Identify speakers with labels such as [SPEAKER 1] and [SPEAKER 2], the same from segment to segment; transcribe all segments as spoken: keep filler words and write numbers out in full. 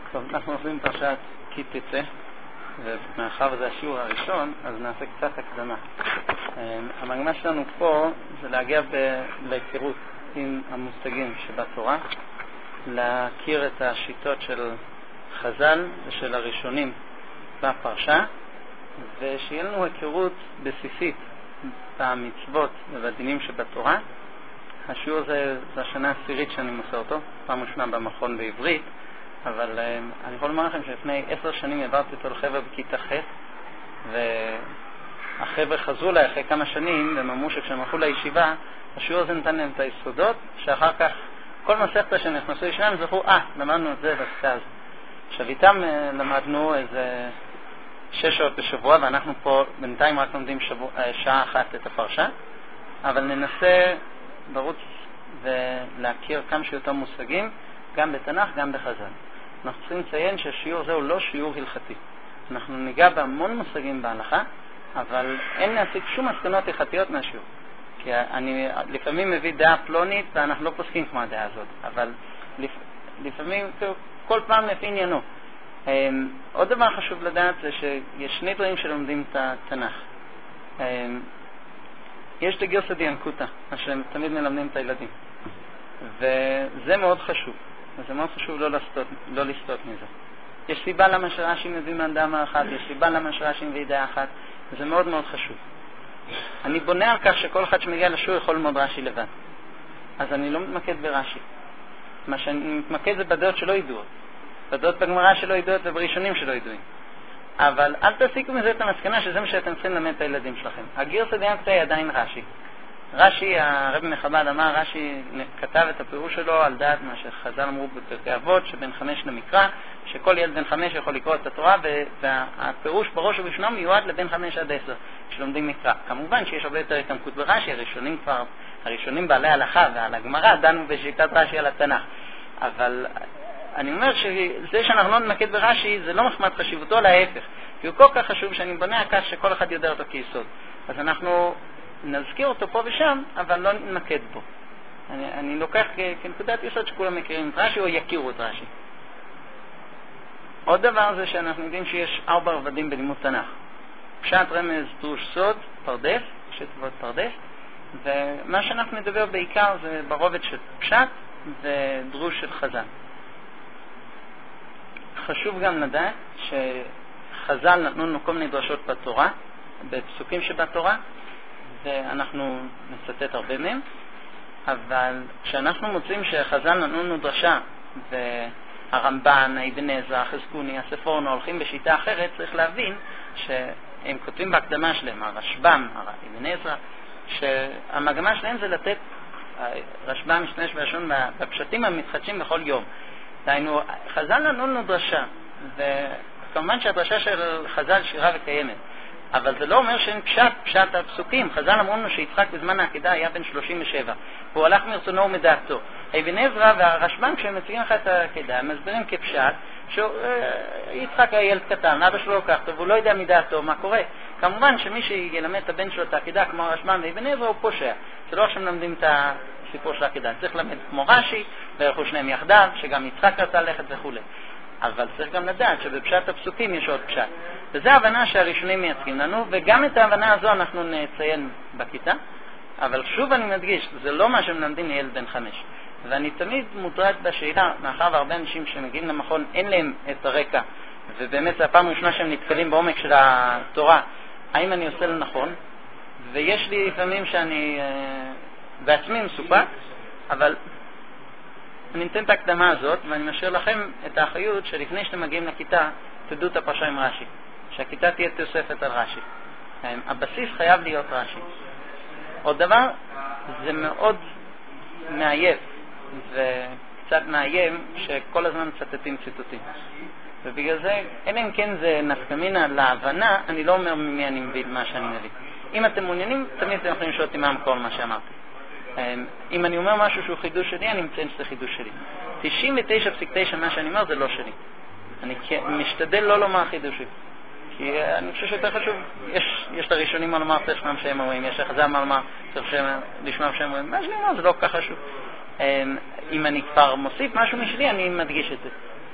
[SPEAKER 1] טוב, אנחנו עושים פרשת כי תצא, ומאחר וזה השיעור הראשון, אז נעשה קצת הקדמה. המגמה שלנו פה זה להגיע ב- להיכרות עם המושגים שבתורה, להכיר את השיטות של חז"ל ושל הראשונים בפרשה, ושיהיה לנו היכרות בסיסית במצוות ובדינים שבתורה. השיעור זה, זה השנה העשירית שאני מוסר אותו, פעם ראשונה במכון בעברית, אבל uh, אני יכול לומר לכם שלפני עשר שנים העברתי אותו לחבר'ה בכיתה ח', והחבר'ה חזרו לה אחרי כמה שנים, והם אמרו שכשהם הלכו לישיבה, השיעור הזה נתן להם את היסודות, שאחר כך כל מסכתה שהם נכנסו לישיבה, הם זכו, אה, למדנו את זה בכיתה הזאת. עכשיו איתם uh, למדנו איזה שש שעות בשבוע, ואנחנו פה בינתיים רק לומדים שבוע, uh, שעה אחת את הפרשה, אבל ננסה לרוץ ולהכיר כמה שיותר מושגים, גם בתנ"ך, גם בחז"ל. אנחנו צריכים לציין שהשיעור הזה הוא לא שיעור הלכתי. אנחנו ניגע בהמון מושגים בהלכה, אבל אין להסיק שום מסקנות הלכתיות מהשיעור. כי אני לפעמים מביא דעה פלונית, ואנחנו לא פוסקים כמו הדעה הזאת, אבל לפ... לפעמים, כל פעם לפי עניינו. עוד דבר חשוב לדעת זה שיש שני דברים שלומדים את התנ"ך. יש את הגרסא דינקותא, מה שהם תמיד מלמדים את הילדים. וזה מאוד חשוב. וזה מאוד חשוב לא לסטות, לא לסטות מזה. יש סיבה למה שרש"י מביא מהדעה אחת, יש סיבה למה שרש"י מביא דעה אחת, וזה מאוד מאוד חשוב. אני בונה על כך שכל אחד שמגיע לשיעור יכול ללמוד רש"י לבד. אז אני לא מתמקד ברש"י. מה שאני מתמקד זה בדעות שלא ידועות. בדעות בגמרא שלא ידועות ובראשונים שלא ידועים. אבל אל תסיקו מזה את המסקנה שזה מה שאתם צריכים ללמד את הילדים שלכם. הגרסא דינקותא היא עדיין רש"י. רש"י, הרב מחב"ד אמר, רש"י כתב את הפירוש שלו על דעת מה שחז"ל אמרו בפרקי אבות, שבין חמש למקרא, שכל ילד בן חמש יכול לקרוא את התורה, והפירוש בראש ובראשונה מיועד לבין חמש עד עשר, שלומדים מקרא. כמובן שיש הרבה יותר התעמקות ברש"י, הראשונים כבר, הראשונים בעלי הלכה ועל הגמרא דנו בשיטת רש"י על התנ"ך. אבל אני אומר שזה שאנחנו לא נמקד ברש"י זה לא מחמת חשיבותו, להפך, כי הוא כל כך חשוב שאני בונה על כך שכל אחד יודע אותו כיסוד. אז אנחנו נזכיר אותו פה ושם, אבל לא נמקד בו. אני, אני לוקח כנקודת יסוד שכולם מכירים את רש"י או יכירו את רש"י. עוד דבר זה שאנחנו יודעים שיש ארבע רבדים בלימוד תנ"ך. פשט, רמז, דרוש, סוד, פרדס, שתוות פרדס, ומה שאנחנו נדבר בעיקר זה ברובד של פשט ודרוש של חז"ל. חשוב גם לדעת שחז"ל נתנו לנו כל מיני דרשות בתורה, בפסוקים שבתורה, ואנחנו נצטט הרבה מהם, אבל כשאנחנו מוצאים שחז"ל נתנו לנו דרשה, והרמב"ן, אבן עזרא, חזקוני, הספורנו הולכים בשיטה אחרת, צריך להבין שהם כותבים בהקדמה שלהם, הרשב"ם, אבן עזרא, שהמגמה שלהם זה לתת, הרשב"ם משתמש בלשון בפשטים המתחדשים בכל יום. דהיינו, חז"ל נתנו לנו דרשה, וכמובן שהדרשה של חז"ל שירה וקיימת, אבל זה לא אומר שאין פשט, פשט הפסוקים. חז"ל אמרו לנו שיצחק בזמן העקידה היה בן שלושים ושבע, והוא הלך מרצונו ומדעתו. אבן עזרא והרשב"ם, כשהם מציגים לך את העקידה, הם מסבירים כפשט שיצחק היה ילד קטן, אבא שלו לקח אותו, והוא לא יודע מדעתו מה קורה. כמובן שמי שילמד את הבן שלו את העקידה כמו הרשב"ם ואבן עזרא הוא פושע. זה לא עכשיו מלמדים את הסיפור של העקידה, צריך ללמד כמו רש"י, והלכו שניהם יחדיו, שגם יצחק רצה ללכת וכו'. אבל צריך גם לדעת שבפשט הפסוקים יש עוד פשט. וזו ההבנה שהראשונים מייצגים לנו, וגם את ההבנה הזו אנחנו נציין בכיתה. אבל שוב אני מדגיש, זה לא מה שמלמדים לילד בן חמש. ואני תמיד מוטרד בשאלה, מאחר והרבה אנשים שמגיעים למכון אין להם את הרקע, ובאמת זה הפעם הראשונה שהם נתקלים בעומק של התורה, האם אני עושה לנכון? ויש לי לפעמים שאני אה, בעצמי מסופק, אבל אני נותן את ההקדמה הזאת, ואני משאיר לכם את האחריות שלפני שאתם מגיעים לכיתה, תדעו את הפרשה עם רש"י. שהכיתה תהיה תוספת על רש"י. הבסיס חייב להיות רש"י. עוד דבר, זה מאוד מעייף, וקצת מאיים שכל הזמן מצטטים ציטוטים. ובגלל זה, אלא אם כן זה נפקמינה להבנה, אני לא אומר ממי אני מביא מה שאני מביא. אם אתם מעוניינים, תמיד אתם יכולים לשאול אותי מה המקור מה שאמרתי. אם אני אומר משהו שהוא חידוש שלי, אני מציין שזה חידוש שלי. תשעים ותשע נקודה תשע מה שאני אומר זה לא שלי. אני משתדל לא לומר חידושי. כי אני חושב שיותר חשוב, יש, יש את הראשונים מה לומר, צריך לשמוע שהם אומרים, יש לחז"ל מה לומר, צריך לשמוע שהם אומרים. מה שאני אומר זה לא כל כך חשוב. אם אני כבר מוסיף משהו משלי, אני מדגיש את זה.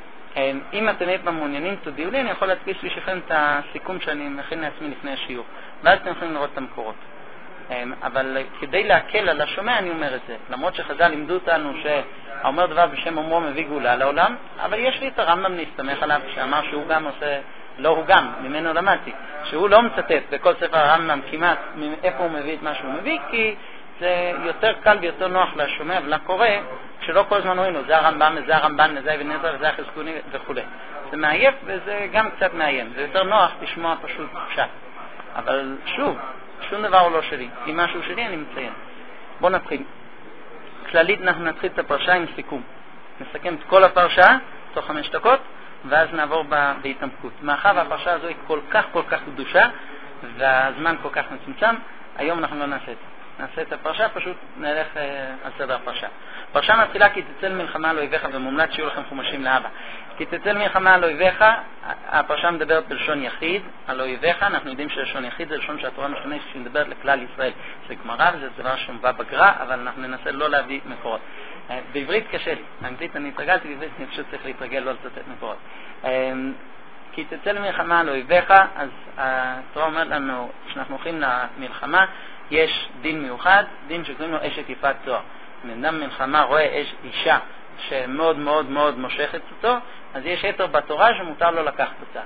[SPEAKER 1] אם אתם אי פעם מעוניינים תודיעו לי, אני יכול להדפיס בשבילכם את הסיכום שאני מכין לעצמי לפני השיעור, ואז אתם יכולים לראות את המקורות. אבל כדי להקל על השומע אני אומר את זה, למרות שחז"ל לימדו אותנו שהאומר דבר בשם אומרו מביא גאולה לעולם, אבל יש לי את הרמב"ם להסתמך עליו, שאמר שהוא גם עושה, לא הוא גם, ממנו למדתי, שהוא לא מצטט בכל ספר הרמב"ם כמעט מאיפה הוא מביא את מה שהוא מביא, כי זה יותר קל ויותר נוח לשומע ולקורא, כשלא כל הזמן רואים לו, זה הרמב"ם, זה הרמב"ן, זה אבן עזרא, זה החזקוני וכו'. זה מעייף וזה גם קצת מעיין, זה יותר נוח לשמוע פשוט פשט. אבל שוב, שום דבר הוא לא שלי. אם משהו שלי אני מציין. בואו נתחיל. כללית אנחנו נתחיל את הפרשה עם סיכום. נסכם את כל הפרשה תוך חמש דקות, ואז נעבור בהתעמקות. מאחר והפרשה הזו היא כל כך כל כך קדושה, והזמן כל כך מצומצם, היום אנחנו לא נעשה את זה. נעשה את הפרשה, פשוט נלך אה, על סדר הפרשה. הפרשה מתחילה כי תצא מלחמה על אויביך, ומומלץ שיהיו לכם חומשים לאבא. כי תצא מלחמה על אויביך, הפרשה מדברת בלשון יחיד, על אויביך, אנחנו יודעים שלשון יחיד זה לשון שהתורה משתמשת שמדברת לכלל ישראל. זה גמרא וזה דבר שמובא בגר"א, אבל אנחנו ננסה לא להביא מקורות. אה, בעברית קשה לי, באנגלית אני התרגלתי, בעברית אני פשוט צריך להתרגל לא לצטט מקורות. אה, כי תצא למלחמה על אויביך, אז התורה אומרת לנו, כשאנחנו הולכים למלחמה, יש דין מיוחד, דין שקוראים לו אשת יפת תואר. אם אדם מלחמה רואה אש אישה שמאוד מאוד מאוד מושכת אותו, אז יש יתר בתורה שמותר לו לקחת אותה.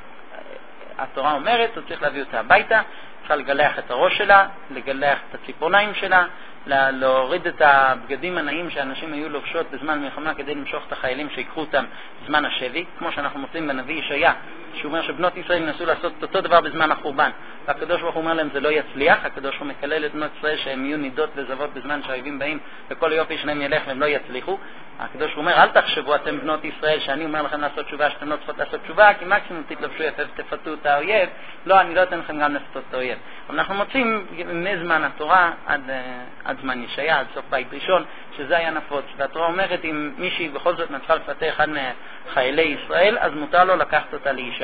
[SPEAKER 1] התורה אומרת, הוא צריך להביא אותה הביתה, צריך לגלח את הראש שלה, לגלח את הציפורניים שלה, להוריד את הבגדים הנעים שאנשים היו לובשות בזמן מלחמה כדי למשוך את החיילים שיקחו אותם בזמן השבי, כמו שאנחנו מוצאים בנביא ישעיה, שהוא אומר שבנות ישראל נסו לעשות אותו דבר בזמן החורבן, והקדוש ברוך הוא אומר להם זה לא יצליח. הקדוש הוא מקלל את בנות ישראל שהם יהיו נידות וזוות בזמן שהאויבים באים וכל היופי שלהם ילך והם לא יצליחו. הקדוש הוא אומר אל תחשבו אתם בנות ישראל שאני אומר לכם לעשות תשובה שאתם לא צריכות לעשות תשובה, כי מקסימום תתלבשו יפה ותפתו את האויב. לא, אני לא אתן לכם גם לפתות את האויב. אנחנו מוצאים מזמן התורה עד, עד זמן ישעיה, עד סוף בית ראשון, שזה היה נפוץ. והתורה אומרת אם מישהי בכל זאת נצחה לפתה אחד מחיילי ישראל, אז מותר לו לקחת אותה לאישה.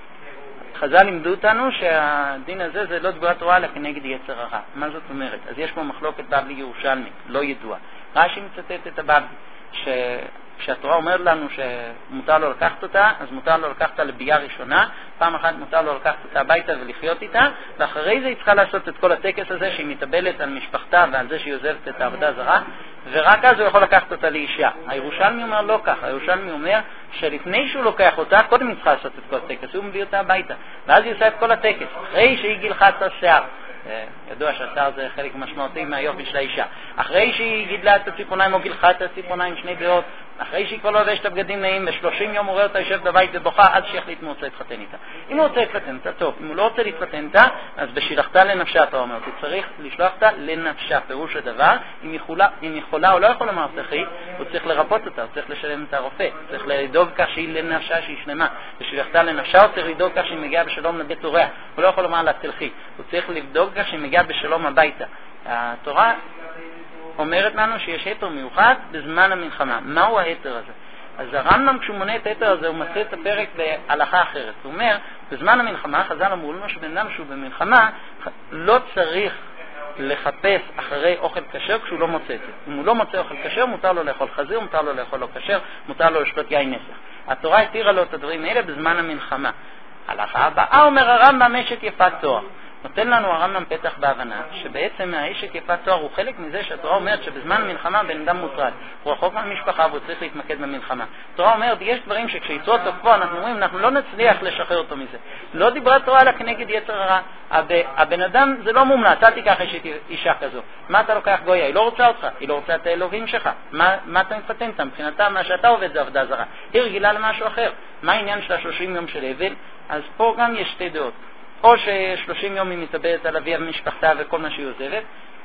[SPEAKER 1] חז"ל לימדו אותנו שהדין הזה זה לא תגובת תורה אלא כנגד יצר הרע. מה זאת אומרת? אז יש פה מחלוקת בבלי ירושלמי, לא ידוע. רש"י מצטט את הבבלי, שכשהתורה אומרת לנו שמותר לו לקחת אותה, אז מותר לו לקחת אותה לביאה ראשונה, פעם אחת מותר לו לקחת אותה הביתה ולחיות איתה, ואחרי זה היא צריכה לעשות את כל הטקס הזה שהיא מתאבלת על משפחתה ועל זה שהיא עוזבת את העבודה זרה, ורק אז הוא יכול לקחת אותה לאישה. הירושלמי אומר לא כך, הירושלמי אומר שלפני שהוא לוקח אותה, קודם היא צריכה לעשות את כל הטקס, הוא מביא אותה הביתה, ואז היא עושה את כל הטקס, אחרי שהיא גילחה את השיער. ידוע שהשיער זה חלק משמעותי מהיופי של האישה. אחרי שהיא גידלה את הציפורניים או גילחה את הציפורניים שני דעות, אחרי שהיא כבר לא לובשת הבגדים נעים, ב-שלושים יום הוא רואה אותה יושב בבית ובוכה עד שיחליט אם הוא רוצה להתחתן איתה. אם הוא רוצה להתחתן איתה, טוב. אם הוא לא רוצה להתחתן איתה, אז בשילחתה לנפשה, אתה אומר, הוא צריך לשלוח אותה לנפשה. פירוש הדבר, אם יכולה, אם יכולה או לא יכולה מהרתחית, הוא צריך לרפות אותה, הוא צריך לשלם את הרופא, הוא צריך לדאוג כך שהיא לנפשה, שהיא שלמה. בשילחתה לנפשה הוא צריך לדאוג כך שהיא מגיעה בשלום לבית הוריה. הוא לא יכול לומר לה תלכי, הוא צריך לדאוג כך שהיא מגיעה בשלום הביתה. התורה אומרת לנו שיש היתר מיוחד בזמן המלחמה. מהו ההיתר הזה? אז הרמב"ם כשהוא מונה את ההיתר הזה הוא מצא את הפרק בהלכה אחרת. הוא אומר, בזמן המלחמה, חז"ל אמרו לנו שבן אדם שהוא במלחמה לא צריך לחפש אחרי אוכל כשר כשהוא לא מוצא את זה. אם הוא לא מוצא אוכל כשר, מותר לו לאכול חזיר, מותר לו לאכול לא כשר, מותר לו לשתות יין נסך. התורה התירה לו את הדברים האלה בזמן המלחמה. הלכה הבאה אומר הרמב"ם אשת יפת תואר. נותן לנו הרמב"ם פתח בהבנה שבעצם האשת יפת תואר הוא חלק מזה שהתורה אומרת שבזמן המלחמה בן אדם מוטרד, הוא רחוק מהמשפחה והוא צריך להתמקד במלחמה. התורה אומרת יש דברים שכשיצרו תוקפו אנחנו אומרים אנחנו לא נצליח לשחרר אותו מזה. לא דיברה תורה אלא כנגד יצר הרע. הבן אדם זה לא מומלץ, אל תיקח אשת אישה כזו. מה אתה לוקח גויה? היא לא רוצה אותך, היא לא רוצה את האלוהים שלך. מה, מה אתה מפתן אותה? מבחינתה מה שאתה עובד זה עבודה זרה. היא רגילה למשהו אחר. מה העניין של השלושים יום של אבל? אז פה גם יש שתי דעות. או ש-שלושים יום היא מתאבדת על אביה ומשפחתה וכל מה שהיא עוזבת,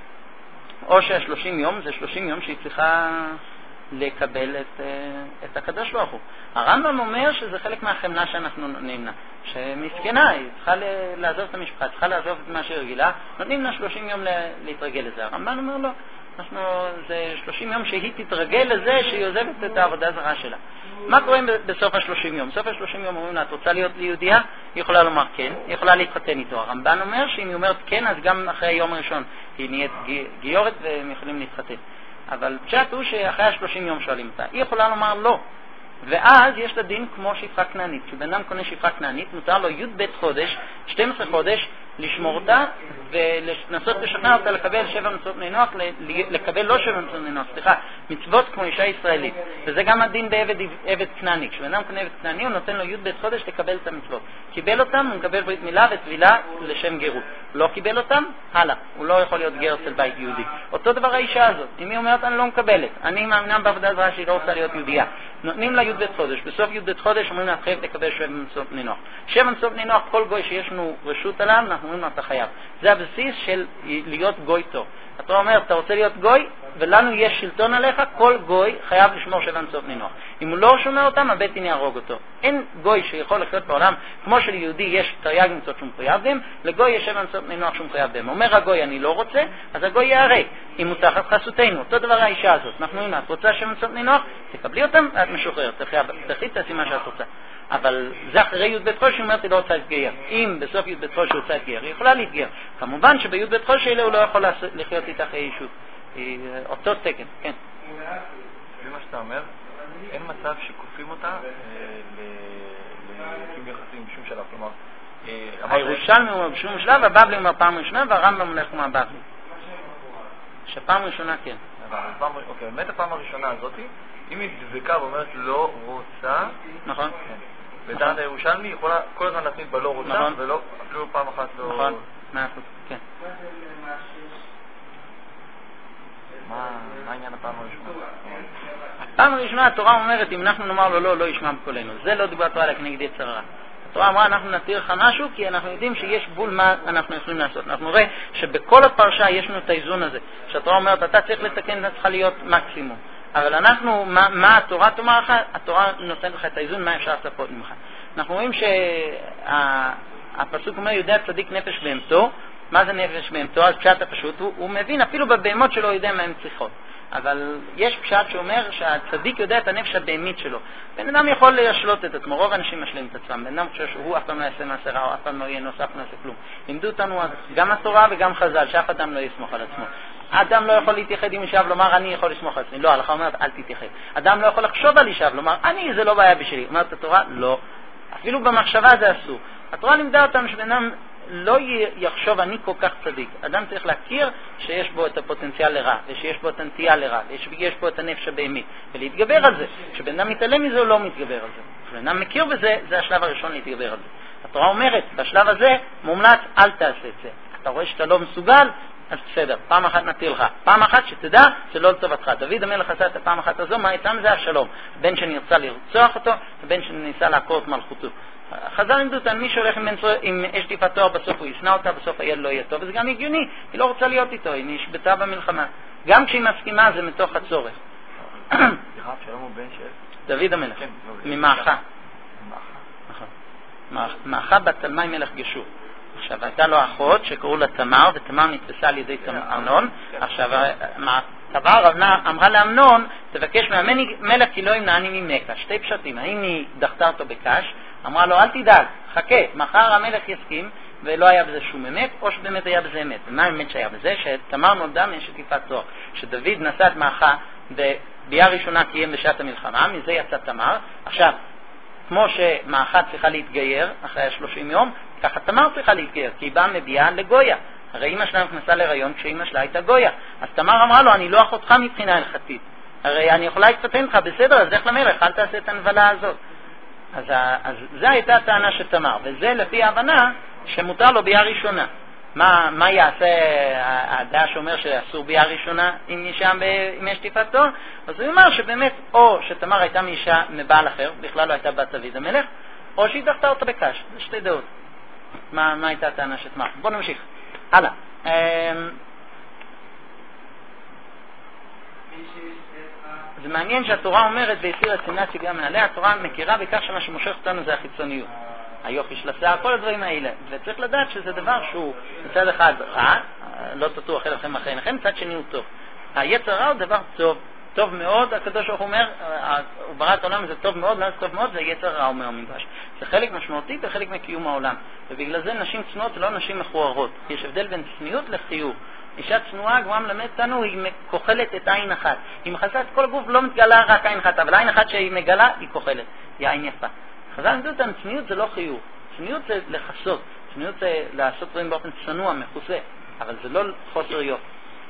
[SPEAKER 1] או שה-שלושים יום זה שלושים יום שהיא צריכה לקבל את, את הקדוש ברוך הוא. הרמב"ם אומר שזה חלק מהחמלה שאנחנו נותנים לה, שמסכנה, היא צריכה לעזוב את המשפחה, צריכה לעזוב את מה שהיא רגילה, נותנים לה שלושים יום להתרגל לזה. הרמב"ם אומר לא, אנחנו, זה שלושים יום שהיא תתרגל לזה שהיא עוזבת את העבודה הזרה שלה. מה קורה בסוף השלושים יום? בסוף השלושים יום אומרים לה, את רוצה להיות יהודייה? היא יכולה לומר כן, היא יכולה להתחתן איתו. הרמב"ן אומר שאם היא אומרת כן, אז גם אחרי היום הראשון היא נהיית גיורת והם יכולים להתחתן. אבל פשט הוא שאחרי השלושים יום שואלים אותה. היא יכולה לומר לא. ואז יש לה דין כמו שפחה כנענית. כשבן אדם קונה שפחה כנענית, מותר לו י' בית חודש, שנים עשר חודש, לשמור אותה ולנסות לשכנע אותה לקבל שבע מצוות בני נוח, לקבל לא שבע מצוות בני נוח, סליחה, מצוות כמו אישה ישראלית. וזה גם הדין בעבד עבד כנעני. כשבן אדם קונה עבד כנעני, הוא נותן לו י' בית חודש לקבל את המצוות. קיבל אותם, הוא מקבל ברית מילה וטבילה לשם גירות. לא קיבל אותם, הלאה. הוא לא יכול להיות גר אצל בית יהודי. אותו דבר האישה הזאת. אם היא אומרת, אני לא מקבלת, אני מאמינה בעבודה זרה שהיא לא רוצה להיות יהודייה. נותנים לה י' בית חודש. בסוף י' בית חודש אומרים לה, חייב לקבל שבע מצוות בני נוח. שבע מצוות בני נוח, כל גוי שיש לנו רשות עליו, אנחנו אומרים לה, אתה חייב. זה הבסיס של להיות גוי טוב. אתה אומר, אתה רוצה להיות גוי, ולנו יש שלטון עליך, כל גוי חייב לשמור שבע מצוות בני נוח. אם הוא לא שומר אותם, הבית דין יהרוג אותו. אין גוי שיכול לחיות בעולם, כמו שליהודי יש תרי"ג מצוות שהוא מחויב בהם, לגוי יש שבע מצוות בני נוח שהוא מחויב בהם. אומר הגוי, אני לא רוצה, אז הגוי יהרג. אם הוא תחת חסותנו, אותו דבר האישה הזאת. אנחנו אומרים, את רוצה שבע מצוות בני נוח, תקבלי אותם, ואת משוחררת. תחי תעשי מה שאת רוצה. אבל זה אחרי י' בית חודש, היא אומרת, היא לא רוצה להתגייר. אם בסוף י' בית חודש היא רוצה להתגייר, היא יכולה להתגייר. כמובן שבי' בית חודש האלה הוא לא יכול לחיות איתך אישות. אותו תקן, כן.
[SPEAKER 2] לפי מה שאתה אומר, אין מצב שכופים אותה לקיום יחסים בשום שלב. כלומר,
[SPEAKER 1] הירושלמי הוא בשום שלב, הבבלי אומר פעם ראשונה, והרמב"ם הולך כמו הבבלי. שפעם ראשונה כן.
[SPEAKER 2] אוקיי, באמת הפעם הראשונה הזאת, אם היא דבקה ואומרת לא רוצה,
[SPEAKER 1] נכון.
[SPEAKER 2] בדעת הירושלמי יכולה כל הזמן להפניד בלא רוצה, ולא אפילו פעם אחת לא...
[SPEAKER 1] נכון, מאה אחוז, כן.
[SPEAKER 2] מה העניין הפעם הראשונה?
[SPEAKER 1] הפעם הראשונה התורה אומרת, אם אנחנו נאמר לו לא, לא ישמע בקולנו. זה לא דיבר תורה כנגד יצר הרע. התורה אמרה, אנחנו נתיר לך משהו, כי אנחנו יודעים שיש גבול מה אנחנו יכולים לעשות. אנחנו רואים שבכל הפרשה יש לנו את האיזון הזה. שהתורה אומרת, אתה צריך לתקן, אתה צריכה להיות מקסימום. אבל אנחנו, מה, מה התורה תאמר לך? התורה נותנת לך את האיזון, מה אפשר לצפות ממך. אנחנו רואים שהפסוק אומר, יודע צדיק נפש בהמתו. מה זה נפש בהמתו? אז פשט הפשוט, הוא, הוא מבין אפילו בבהמות שלו יודע מה הן צריכות. אבל יש פשט שאומר שהצדיק יודע את הנפש הבהמית שלו. בן אדם יכול להשלות את עצמו, רוב האנשים משלים את עצמם. בן אדם חושב שהוא אף פעם לא יעשה מעשה רע, או אף פעם לא יהיה נוסף, לא יעשה כלום. לימדו אותנו גם התורה וגם חז"ל, שאף אדם לא יסמוך על עצמו. אדם לא יכול להתייחד עם אישה ולומר, אני יכול לסמוך על עצמי. לא, ההלכה אומרת, אל תתייחד. אדם לא יכול לחשוב על אישה ולומר, אני, זה לא בעיה בשבילי. אומרת התורה, לא. אפילו במחשבה זה אסור. התורה לימדה אותנו שבן אדם לא יחשוב אני כל כך צדיק. אדם צריך להכיר שיש בו את הפוטנציאל לרע, ושיש בו את הנטייה לרע, ויש בו את הנפש הבהמית, ולהתגבר על זה. כשבן אדם מתעלם מזה, הוא לא מתגבר על זה. כשבן אדם מכיר בזה, זה השלב הראשון להתגבר על זה. התורה אומרת, בשלב הזה, מומלץ, אל תעשה את זה. אתה רואה שאתה לא מסוגל, אז בסדר, פעם אחת נטיל לך. פעם אחת שתדע, זה לא לטובתך. דוד המלך עשה את הפעם אחת הזו, מה יצא מזה? השלום. בן שנרצה לרצוח אותו, ובן שניסה לעקור את מלכותו. חז"ל לימדו אותנו, מי שהולך עם, עם אש טיפת תואר, בסוף הוא ישנא אותה, בסוף הילד לא יהיה טוב, וזה גם הגיוני, היא לא רוצה להיות איתו, היא נשבתה במלחמה. גם כשהיא מסכימה זה מתוך הצורך.
[SPEAKER 2] סליחה, שלום הוא בן של?
[SPEAKER 1] דוד המלך, ממעכה. מעכה בת תלמי מלך גשור. עכשיו, הייתה לו אחות שקראו לה תמר, ותמר נתפסה על ידי אמנון. עכשיו, תמר אמרה לאמנון, תבקש מהמני מלך כי לא ימנעני ממך. שתי פשטים, האם היא דחתה אותו בקש, אמרה לו, אל תדאג, חכה, מחר המלך יסכים, ולא היה בזה שום אמת, או שבאמת היה בזה אמת. ומה האמת שהיה בזה? שתמר נולדה מאשת טיפת תואר. שדוד נשא את מעכה, וביאה ראשונה קיים בשעת המלחמה, מזה יצא תמר. עכשיו, כמו שמעכה צריכה להתגייר אחרי שלושים יום, ככה תמר צריכה להתגייר, כי היא באה מביאה לגויה. הרי אמא שלה נכנסה להיריון כשאמא שלה הייתה גויה. אז תמר אמרה לו, אני לא אחותך מבחינה הלכתית. הרי אני יכולה להתפתן לך, בסדר, אז לך למלך, אל תעשה את הנבלה הזאת. אז, אז זה הייתה הטענה של תמר, וזה לפי ההבנה שמותר לו ביאה ראשונה. מה, מה יעשה הדעה שאומר שאסור ביאה ראשונה אם אישה עם אש טיפת תואר? אז הוא אומר שבאמת או שתמר הייתה מאישה מבעל אחר, בכלל לא הייתה בת דוד המלך, או שהיא דחתה אותה בקש. זה שתי דעות. מה, מה הייתה הטענה של תמר? בוא נמשיך. הלאה. זה מעניין שהתורה אומרת והסיר השנאה שגם מעליה, התורה מכירה בכך שמה שמושך אותנו זה החיצוניות. היופי של השיער, כל הדברים האלה. וצריך לדעת שזה דבר שהוא מצד אחד רע, לא תטעו אחרי לכם אחרי לכם, מצד שני הוא טוב. היצר רע הוא דבר טוב, טוב מאוד, הקדוש ברוך הוא אומר, הוא ברא את העולם, זה טוב מאוד, לא זה טוב מאוד, זה יצר רע אומר המדרש. זה חלק משמעותי וחלק מקיום העולם. ובגלל זה נשים צנועות לא נשים מכוערות. יש הבדל בין צניעות לחיוב. אישה צנועה, גמרא מלמד אותנו, היא כוחלת את עין אחת. היא מכסה את כל הגוף, לא מתגלה רק עין אחת, אבל עין אחת שהיא מגלה, היא כוחלת. היא עין יפה. חז"ל לימדו אותנו, צניעות זה לא חיוב. צניעות זה לחסות. צניעות זה לעשות דברים באופן צנוע, מכוסה. אבל זה לא חוסר יופי.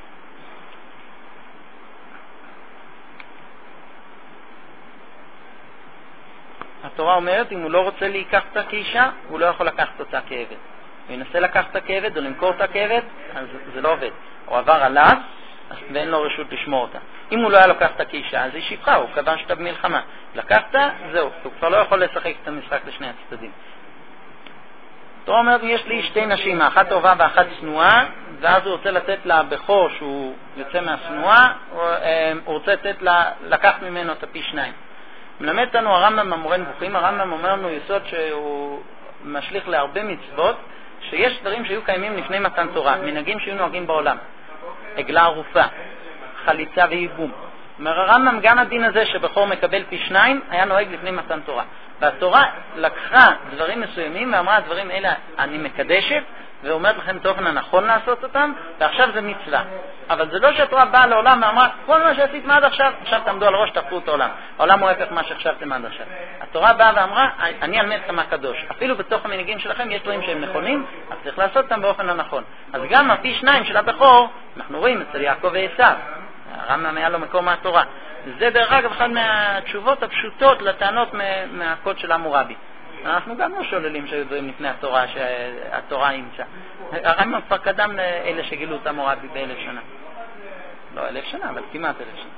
[SPEAKER 1] התורה אומרת, אם הוא לא רוצה להיקח אותה כאישה, הוא לא יכול לקחת אותה כעבד. הוא ינסה לקחת אותה כעבד או למכור אותה כעבד, אז זה לא עובד. הוא עבר עליו, ואין לו רשות לשמור אותה. אם הוא לא היה לוקח אותה כאישה, אז היא שפחה, הוא כבש אותה במלחמה. לקחת, זהו, הוא כבר לא יכול לשחק את המשחק לשני הצדדים. התורה אומרת, יש לי שתי נשים, אחת טובה ואחת צנועה, ואז הוא רוצה לתת לה בכור שהוא יוצא מהצנועה, הוא רוצה לתת לה, לקחת ממנו את הפי שניים. מלמד אותנו הרמב"ם במורה נבוכים, הרמב"ם אומר לנו יסוד שהוא משליך להרבה מצוות, שיש דברים שהיו קיימים לפני מתן תורה, מנהגים שהיו נוהגים בעולם. עגלה ערופה, חליצה וייבום. אומר הרמב"ם, גם הדין הזה שבכור מקבל פי שניים, היה נוהג לפני מתן תורה. והתורה לקחה דברים מסוימים ואמרה, הדברים אלה אני מקדשת, ואומרת לכם תוכן הנכון לעשות אותם, ועכשיו זה מצווה. אבל זה לא שהתורה באה לעולם ואמרה, כל מה שעשית מעד עכשיו, עכשיו תעמדו על ראש, תפרו את העולם. העולם הוא הפך מה שחשבתם מעד עכשיו. התורה באה ואמרה, אני אלמד לכם מה קדוש. אפילו בתוך המנהגים שלכם יש דברים שהם נכונים, אז צריך לעשות אותם באופן הנכון. אז גם הפי שניים של הבכור, אנחנו רואים אצל יעקב ועשיו. הרמב"ם היה לו מקור מהתורה. זה דרך אגב אחד מהתשובות הפשוטות לטענות מהקוד של המורבי. אנחנו גם לא שוללים שהיו דברים לפני התורה, שהתורה ימצא. הרמב"ם כבר קדם לאלה שגילו את המורבי באלף שנה. לא אלף שנה, אבל כמעט אלף שנה.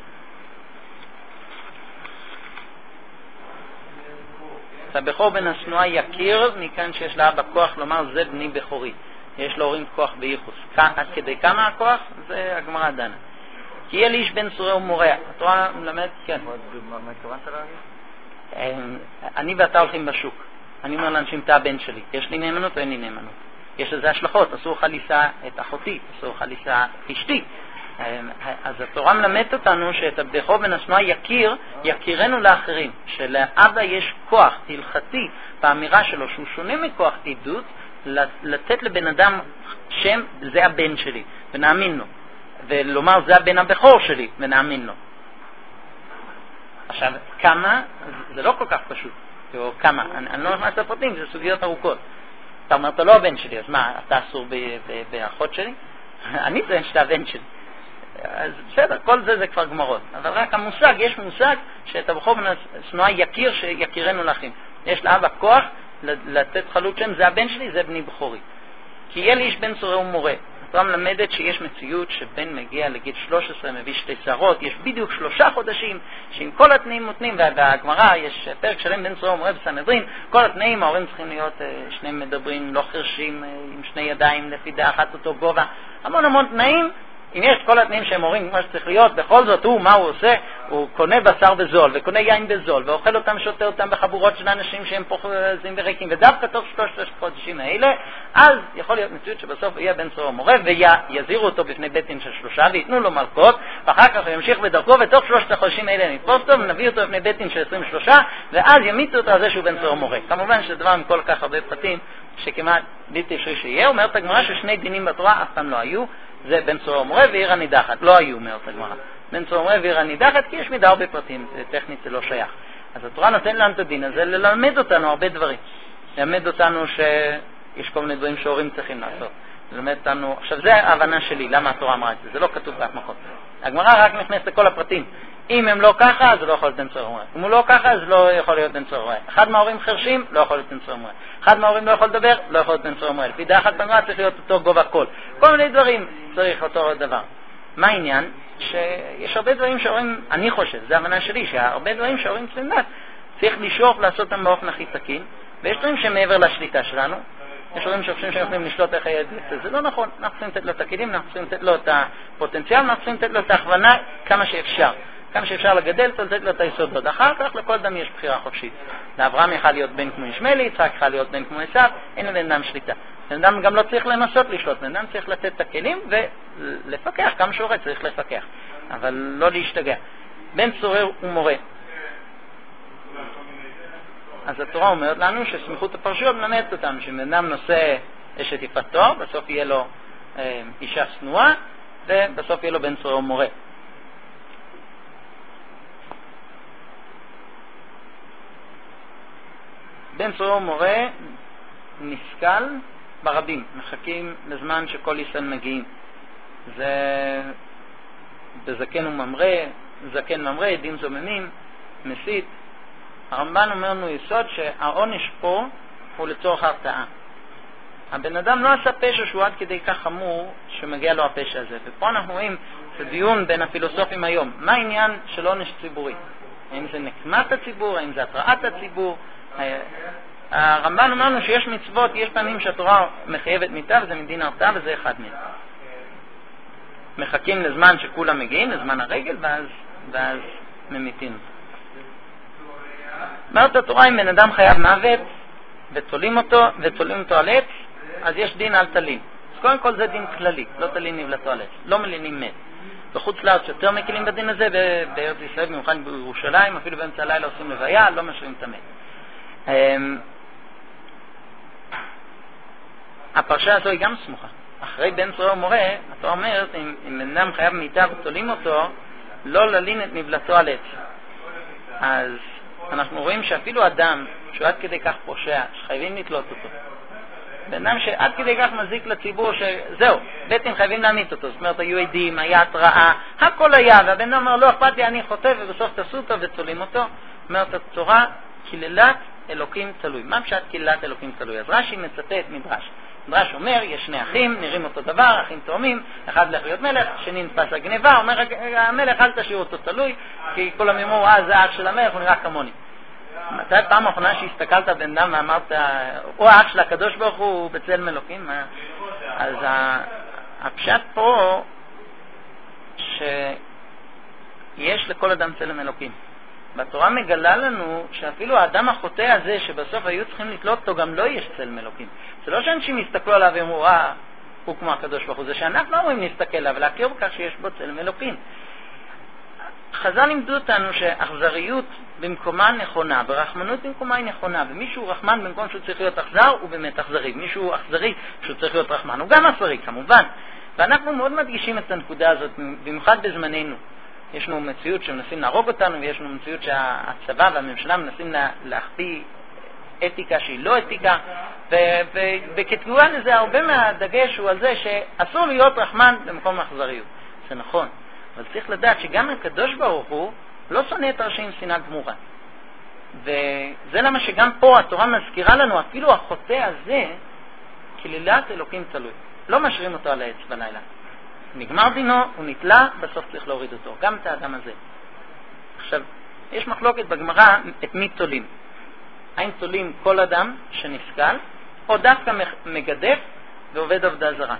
[SPEAKER 1] הבכור בן השנואה יכיר, מכאן שיש לה בכוח לומר זה בני בכורי. יש לו הורים כוח בייחוס. עד כדי כמה הכוח? זה הגמרא דנה. כי יהיה לאיש בן צורי ומורה. התורה מלמד, כן.
[SPEAKER 2] מה התכוונת להגיד?
[SPEAKER 1] אני ואתה הולכים בשוק. אני אומר לאנשים, אתה הבן שלי. יש לי נאמנות או אין לי נאמנות? יש לזה השלכות. אסור לך לישא את אחותי, אסור לך לישא אשתי. אז התורה מלמד אותנו שאת הבכור בן השנואה יכיר, יכירנו לאחרים. שלאבא יש כוח הלכתי באמירה שלו, שהוא שונה מכוח עדות, לתת לבן אדם שם, זה הבן שלי, ונאמין לו. ולומר זה הבן הבכור שלי, ונאמין לו. עכשיו, כמה, זה לא כל כך פשוט. או כמה, אני, אני לא נכנס לפרטים, זה סוגיות ארוכות. אתה אומר, אתה לא הבן שלי, אז מה, אתה אסור באחות שלי? אני זה שאתה הבן שלי. אז בסדר, כל זה זה כבר גמרות. אבל רק המושג, יש מושג שאת הבכור בן השנואה יכיר, שיכירנו לאחים. יש לאבא כוח לתת חלות שם, זה הבן שלי, זה בני בכורי. כי יהיה לי איש בן צורי ומורה. התורה מלמדת שיש מציאות שבן מגיע לגיל שלוש עשרה, מביא שתי צרות, יש בדיוק שלושה חודשים שעם כל התנאים מותנים, והגמרא יש פרק שלם בן צורי ומורה בסנהדרין, כל התנאים ההורים צריכים להיות, שניהם מדברים, לא חרשים, עם שני ידיים לפי דעה אחת אותו גובה, המון המון תנאים. אם יש כל התנאים שהם אומרים כמו שצריך להיות, בכל זאת הוא, מה הוא עושה? הוא קונה בשר בזול, וקונה יין בזול, ואוכל אותם, שותה אותם בחבורות של אנשים שהם פוחזים וריקים, ודווקא תוך שלושת החודשים האלה, אז יכול להיות מציאות שבסוף יהיה בן צורי ומורה, ויזירו אותו בפני בית דין של שלושה, ויתנו לו מלכות, ואחר כך הוא ימשיך בדרכו, ותוך שלושת החודשים האלה נתפוס אותו, ונביא אותו בפני בית דין של עשרים ושלוש, ואז ימיתו אותו על זה שהוא בן צורי ומורה. כמובן שזה דבר עם כל כך הרבה פרטים, שכמעט בלתי אפשרי שיהיה. אומרת הגמרא ששני דינים בתורה אף פעם לא היו, זה בן צורי ומורה ועיר הנידחת. לא היו, אומרת הגמרא. בן צורי ומורה ועיר הנידחת, כי יש מידה הרבה פרטים, טכנית זה לא שייך. אז התורה נותן לנו את הדין הזה ללמד אותנו הרבה דברים. ללמד אותנו שיש כל מיני דברים שהורים צריכים לעשות. ללמד אותנו, עכשיו זה ההבנה שלי, למה התורה אמרה את זה, זה לא כתוב באף מקום. הגמרא רק נכנסת לכל הפרטים. אם הם לא ככה, אז לא יכול להיות בן צורי ומורה. אם הוא לא ככה, אז לא יכול להיות בן צורי ומורה. אחד מההורים חרשים, לא יכול להיות בן צורי ומורה. אחד מההורים לא יכול לדבר, לא יכול להיות בן צורי ומורה. לפי דעה אחת בגמרא צריך להיות אותו גובה קול. כל מיני דברים צריך אותו דבר. מה העניין? שיש הרבה דברים שההורים, אני חושב, זה ההבנה שלי, שהרבה דברים שההורים צריכים לדעת, צריך לשאוף לעשות אותם באופן הכי תקין, ויש דברים שמעבר לשליטה שלנו. יש הורים שחושבים שהם יכולים לשלוט איך הילד יצא. זה לא נכון. אנחנו צריכים לתת לו את הכלים, אנחנו צריכים לתת לו את הפוטנציאל, אנחנו צריכים לתת לו את ההכוונה כמה שאפשר. כמה שאפשר לגדל, לתת לו את היסודות. אחר כך לכל אדם יש בחירה חופשית. לאברהם יכל להיות בן כמו ישמעאל, יצחק יכל להיות בן כמו עשיו, אין לבן אדם שליטה. בן אדם גם לא צריך לנסות לשלוט, בן אדם צריך לתת את הכלים ולפקח, כמה שהוא צריך לפקח. אבל לא להשתגע. בן צורי ומורה. אז התורה אומרת לנו שסמיכות הפרשיות מלמדת אותנו שבן אדם נושא אשת יפת תואר, בסוף יהיה לו אה, אישה שנואה, ובסוף יהיה לו בן צורה ומורה. בן צורה ומורה נסכל ברבים, מחכים לזמן שכל ישראל מגיעים. זה בזקן וממרה, זקן ממרה, עדים זוממים, מסית. הרמב"ן אומר לנו יסוד שהעונש פה הוא לצורך הרתעה. הבן אדם לא עשה פשע שהוא עד כדי כך חמור שמגיע לו הפשע הזה. ופה אנחנו רואים דיון בין הפילוסופים היום. מה העניין של עונש ציבורי? האם זה נקמת הציבור? האם זה התרעת הציבור? הרמב"ן אומר לנו שיש מצוות, יש פעמים שהתורה מחייבת מיתה, וזה מדין הרתעה, וזה אחד מהם. מחכים לזמן שכולם מגיעים, לזמן הרגל, ואז, ואז ממיתים. אומרת התורה, אם בן אדם חייב מוות, ותולים אותו, ותולים אותו על עץ, אז יש דין על תלין. אז קודם כל זה דין כללי, לא תלין נבלתו על עץ, לא מלינים מת. בחוץ לארץ יותר מקילים בדין הזה, בארץ ישראל, במיוחד בירושלים, אפילו באמצע הלילה עושים לוויה, לא משרים את המת. הפרשה הזו היא גם סמוכה. אחרי בן צורה ומורה, התורה אומרת, אם, אם בן אדם חייב מיתה ותולים אותו, לא ללין את נבלתו על עץ. אז אנחנו רואים שאפילו אדם שהוא עד כדי כך פושע, שחייבים לתלות אותו, בן אדם שעד כדי כך מזיק לציבור, שזהו, בית דין חייבים להמית אותו. זאת אומרת, היו עדים, היה התראה, הכל היה, והבן אדם אומר, לא אכפת לי, אני חוטא, ובסוף תעשו אותו ותולים אותו. אומרת התורה, קללת אלוקים תלוי. מה פשט קללת אלוקים תלוי? אז רש"י מצטט מדרש. מדרש אומר, יש שני אחים, נראים אותו דבר, אחים תאומים, אחד הולך להיות מלך, שני נתפס הגניבה, אומר המלך, אל תשאיר אותו תלוי, כי כל המאמרו, אה, זה האח של המלך, הוא נראה כמוני. מתי פעם האחרונה שהסתכלת בן אדם ואמרת, הוא האח של הקדוש ברוך הוא, הוא בצלם אלוקים? אז הפשט פה, שיש לכל אדם צלם אלוקים. בתורה מגלה לנו שאפילו האדם החוטא הזה שבסוף היו צריכים לתלות אותו, גם לא יש צלם אלוקים. זה לא שאנשים יסתכלו עליו ואמרו, אה, הוא כמו הקדוש ברוך הוא, זה שאנחנו אומרים להסתכל עליו ולהכיר בכך שיש בו צלם אלוקים. חז"ל לימדו אותנו שאכזריות במקומה נכונה, ברחמנות במקומה היא נכונה, ומישהו רחמן במקום שהוא צריך להיות אכזר הוא באמת אכזרי, מישהו אכזרי שהוא צריך להיות רחמן הוא גם אכזרי כמובן. ואנחנו מאוד מדגישים את הנקודה הזאת, במיוחד בזמננו. יש לנו מציאות שמנסים להרוג אותנו, ויש לנו מציאות שהצבא והממשלה מנסים להכפיא אתיקה שהיא לא אתיקה, וכתגובה לזה הרבה מהדגש הוא על זה שאסור להיות רחמן במקום האכזריות. זה נכון, אבל צריך לדעת שגם הקדוש ברוך הוא לא שונא את הרשעים שנאה גמורה. וזה למה שגם פה התורה מזכירה לנו, אפילו החוטא הזה, קללת אלוקים תלוי. לא משאירים אותו על העץ בלילה. נגמר דינו, הוא נתלה, בסוף צריך להוריד אותו. גם את האדם הזה. עכשיו, יש מחלוקת בגמרא את מי תולים. האם תולים כל אדם שנסכל, או דווקא מגדף ועובד עבודה זרה.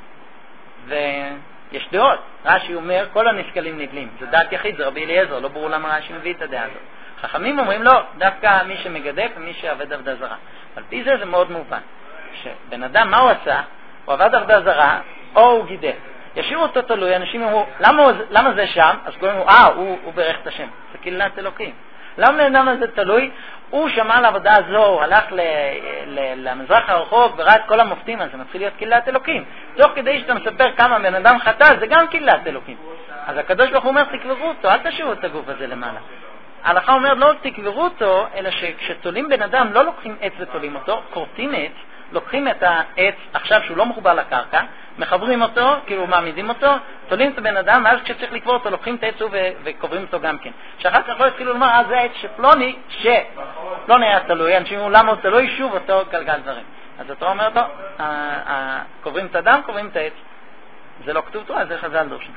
[SPEAKER 1] ויש דעות. רש"י אומר, כל הנסכלים נגלים. זה דעת יחיד, זה רבי אליעזר, לא ברור למה רש"י מביא את הדעה הזאת. חכמים אומרים לא, דווקא מי שמגדף ומי שעובד עבודה זרה. על פי זה זה מאוד מובן. שבן אדם, מה הוא עשה? הוא עבד עבודה זרה, או הוא גידף. ישאירו אותו תלוי, אנשים אמרו, למה, למה זה שם? אז כולם אמרו, אה, הוא, הוא ברך את השם. זה קללת אלוקים. למה בן אדם הזה תלוי? הוא שמע לעבודה הזו, הוא הלך ל, ל, למזרח הרחוק וראה את כל המופתים, אז זה מתחיל להיות קללת אלוקים. תוך כדי שאתה מספר כמה בן אדם חטא, זה גם קללת אלוקים. אז הקדוש ברוך הוא אומר, תקברו אותו, אל תשאירו את הגוף הזה למעלה. ההלכה אומר, לא תקברו אותו, אלא שכשתולים בן אדם, לא לוקחים עץ ותולים אותו, כורתים עץ, לוקחים את העץ, עכשיו שהוא לא מחובר לקרקע, מחברים אותו, כאילו מעמידים אותו, תולים את הבן אדם, ואז כשצריך לקבור אותו, לוקחים את העץ וקוברים אותו גם כן. שאחר כך לא התחילו לומר, אז זה העץ שפלוני, שפלוני היה תלוי, אנשים אומרים, למה הוא תלוי? שוב אותו גלגל דברים. אז התורה אומרת, לא, קוברים את האדם, קוברים את העץ. זה לא כתוב תורה, זה חז"ל דורשים.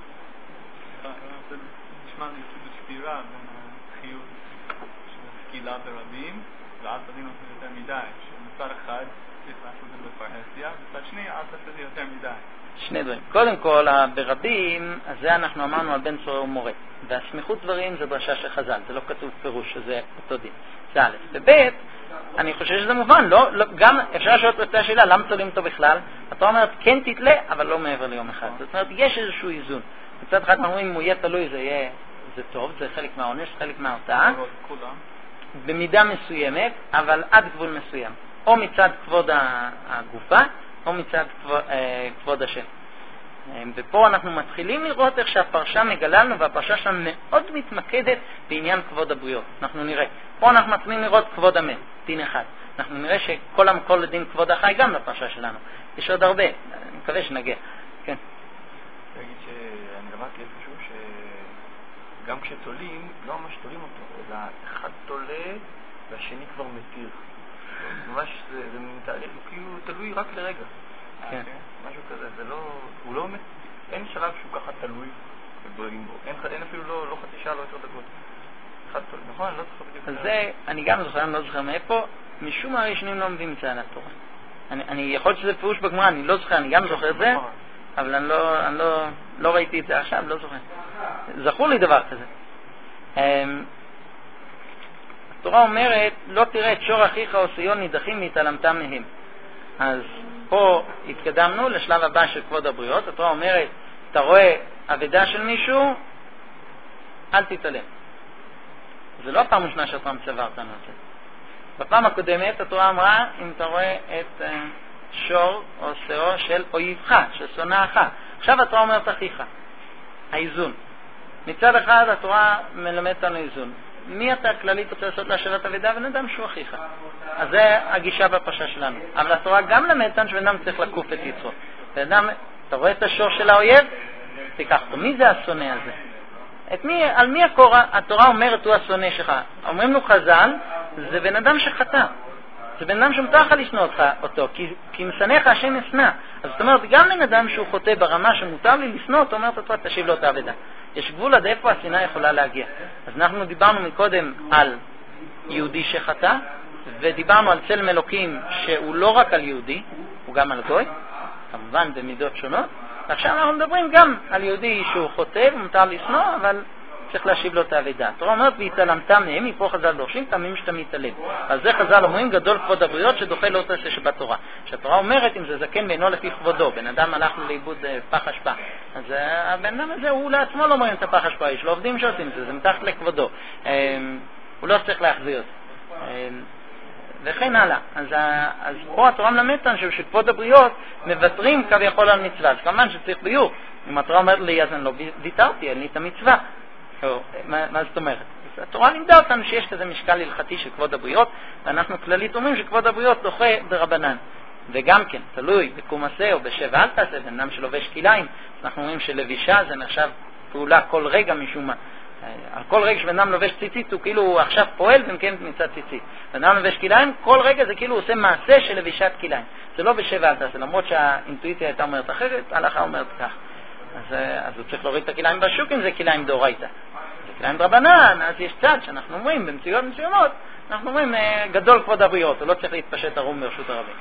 [SPEAKER 3] נשמע לי ספירה בין החיוב של סקילה ברבים, ואז תדין עושה יותר מדי, שמצד אחד צריך לעשות את זה בפרהסיה, וצד שני, אז לעשות את זה יותר מדי. שני דברים.
[SPEAKER 1] קודם כל, ברבים, אז זה אנחנו אמרנו על בן צורה ומורה. והסמיכות דברים זה דרשה של חז"ל, זה לא כתוב פירוש שזה אותו דין. זה א'. וב', אני חושב שזה מובן, לא, לא, גם אפשר לשאול את השאלה, למה תולים אותו בכלל? אתה אומרת, כן תתלה, אבל לא מעבר ליום אחד. זאת אומרת, יש איזשהו איזון. מצד אחד אנחנו אומרים, אם הוא יהיה תלוי, זה יהיה, זה טוב, זה חלק מהעונש, חלק מההרתעה. במידה מסוימת, אבל עד גבול מסוים. או מצד כבוד הגופה, או מצד כבוד, אה, כבוד השם. ופה אנחנו מתחילים לראות איך שהפרשה מגלה לנו, והפרשה שלנו מאוד מתמקדת בעניין כבוד הבריות. אנחנו נראה. פה אנחנו מתחילים לראות כבוד המת, דין אחד. אנחנו נראה שכל המקור לדין כבוד החי גם לפרשה שלנו. יש עוד הרבה, אני מקווה שנגיע. כן.
[SPEAKER 2] אני אגיד שאני למדתי איפשהו שגם כשתולים, לא ממש תולים אותו, אלא אחד תולה והשני כבר מתיר. ממש זה, זה מתהליך, כאילו תלוי רק לרגע.
[SPEAKER 1] כן.
[SPEAKER 2] משהו כזה, זה לא, הוא לא, אין שלב שהוא ככה תלוי בו, אין, אין אפילו לא, לא חצי שעה, לא יותר דקות. אחד תולים, נכון? אני לא זוכר בדיוק.
[SPEAKER 1] אז זה, אני גם זוכר, אני לא זוכר מאיפה, משום הראשונים לא מביאים את זה על התורה. אני, אני יכול להיות שזה פירוש בגמרא, אני לא זוכר, אני גם זוכר את זה, אבל אני לא, אני לא, לא ראיתי את זה עכשיו, לא זוכר. זכור לי דבר כזה. התורה אומרת, לא תראה את שור אחיך או סיון נידחים והתעלמתם מהם. אז פה התקדמנו לשלב הבא של כבוד הבריות. התורה אומרת, אתה רואה אבדה של מישהו, אל תתעלם. זה לא הפעם ראשונה שהתורה מצווה אותנו על זה. בפעם הקודמת התורה אמרה, אם אתה רואה את uh, שור או שאו של אויבך, של שונאך. עכשיו התורה אומרת אחיך, האיזון. מצד אחד התורה מלמדת לנו איזון. מי אתה כללית רוצה לעשות להשבת אבדה? ונדם שהוא אחיך. אז זה הגישה בפרשה שלנו. אבל התורה גם למדת לנו שבנדם צריך לקוף את יצרו. ונדם, אתה רואה את השור של האויב? תיקח אותו. מי זה השונא הזה? את מי, על מי הקורא, התורה אומרת הוא השונא שלך? אומרים לו חז"ל, זה בן אדם שחטא. זה בן אדם שמותר לך לשנוא אותך, אותו, כי, כי משנאיך השם ישנא. אז זאת אומרת, גם בן אדם שהוא חוטא ברמה שמותר לי לשנוא אותו, אומרת התורה, תשיב לו את האבדה. יש גבול עד איפה השנאה יכולה להגיע. אז אנחנו דיברנו מקודם על יהודי שחטא, ודיברנו על צלם אלוקים שהוא לא רק על יהודי, הוא גם על גוי, כמובן במידות שונות. ועכשיו אנחנו מדברים גם על יהודי שהוא חוטא ומותר לשנוא, אבל צריך להשיב לו את האבדה. התורה אומרת, והתעלמתם מהם, מפה חז"ל דורשים, תמים שאתה מתעלם. אז זה חז"ל אומרים, גדול כבוד הבריות שדוחה לא תעשה שבתורה. שהתורה אומרת, אם זה זקן בעינו לפי כבודו, בן אדם הלך לו לאיבוד פח אשפה. אז הבן אדם הזה, הוא לעצמו לא אומרים את הפח אשפה, יש לו עובדים שעושים את זה, זה מתחת לכבודו. הוא לא צריך להחזיר את זה. וכן הלאה. אז, אז פה התורה מלמדת לנו שבכבוד הבריות מבטרים כביכול על מצווה. אז כמובן שצריך ביור. אם התורה אומרת לי, אז אני לא ויתרתי, אין לי את המצווה. מה, מה זאת אומרת? אז התורה לימדה אותנו שיש כזה משקל הלכתי של כבוד הבריות, ואנחנו כללית אומרים שכבוד הבריות דוחה דרבנן. וגם כן, תלוי בקום עשה או בשבע אל תעשה, בן אדם שלובש כליים, אנחנו אומרים שלבישה זה נחשב פעולה כל רגע משום מה. על כל רגע שבן אדם לובש ציצית הוא כאילו הוא עכשיו פועל ומקיים מצד ציצית. בן אדם לובש כליים, כל רגע זה כאילו הוא עושה מעשה של לבישת כליים. זה לא בשבע אל תעשה, למרות שהאינטואיציה הייתה אומרת אחרת, ההלכה אומרת כך. אז, אז הוא צריך להוריד את הכליים בשוק אם זה כליים דאורייתא. זה כליים דרבנן, אז יש צד שאנחנו אומרים במציאות מסוימות, אנחנו אומרים גדול כבוד הבריות, הוא לא צריך להתפשט ערום ברשות הרבים.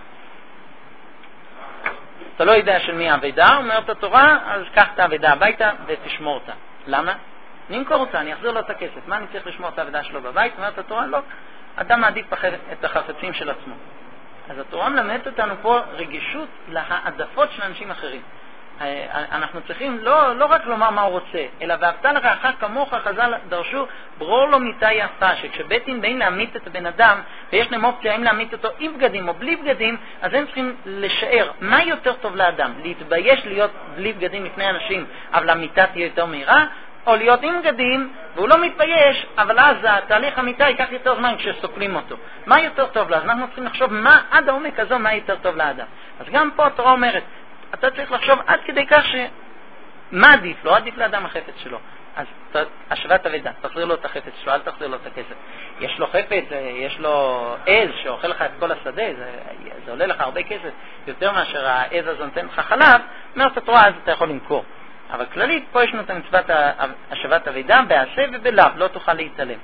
[SPEAKER 1] אתה לא יודע של מי האבדה, אומרת התורה, אז קח את האבדה הביתה ותשמור אותה. למה? אני אמכור אותה, אני אחזיר לו את הכסף. מה אני צריך לשמור את האבדה שלו בבית? אומרת התורה, לא. אדם מעדיף את החפצים של עצמו. אז התורה מלמדת אותנו פה רגישות להעדפות של אנשים אחרים. אנחנו צריכים לא, לא רק לומר מה הוא רוצה, אלא ואהבת לרעך כמוך, חז"ל דרשו, ברור לו מיתה יפה, שכשבית דין באים להמית את הבן אדם, ויש להם אופציה אם להמית אותו עם בגדים או בלי בגדים, אז הם צריכים לשער מה יותר טוב לאדם, להתבייש להיות בלי בגדים לפני אנשים, אבל המיתה תהיה יותר מהירה, או להיות עם בגדים, והוא לא מתבייש, אבל אז התהליך המיתה ייקח יותר זמן כשסוקלים אותו. מה יותר טוב לה? אז אנחנו צריכים לחשוב מה עד העומק הזו, מה יותר טוב לאדם. אז גם פה התורה אומרת, אתה צריך לחשוב עד כדי כך שמה עדיף לו, עדיף לאדם החפץ שלו. אז השבת אבדה, תחזיר לו את החפץ שלו, אל תחזיר לו את הכסף. יש לו חפץ, יש לו עז שאוכל לך את כל השדה, זה, זה עולה לך הרבה כסף, יותר מאשר העז הזה נותן לך חלב, אומרת התורה, אז אתה יכול למכור. אבל כללית, פה יש לנו את המצוות השבת אבדה, בעשה ובלאו, לא תוכל להתעלם.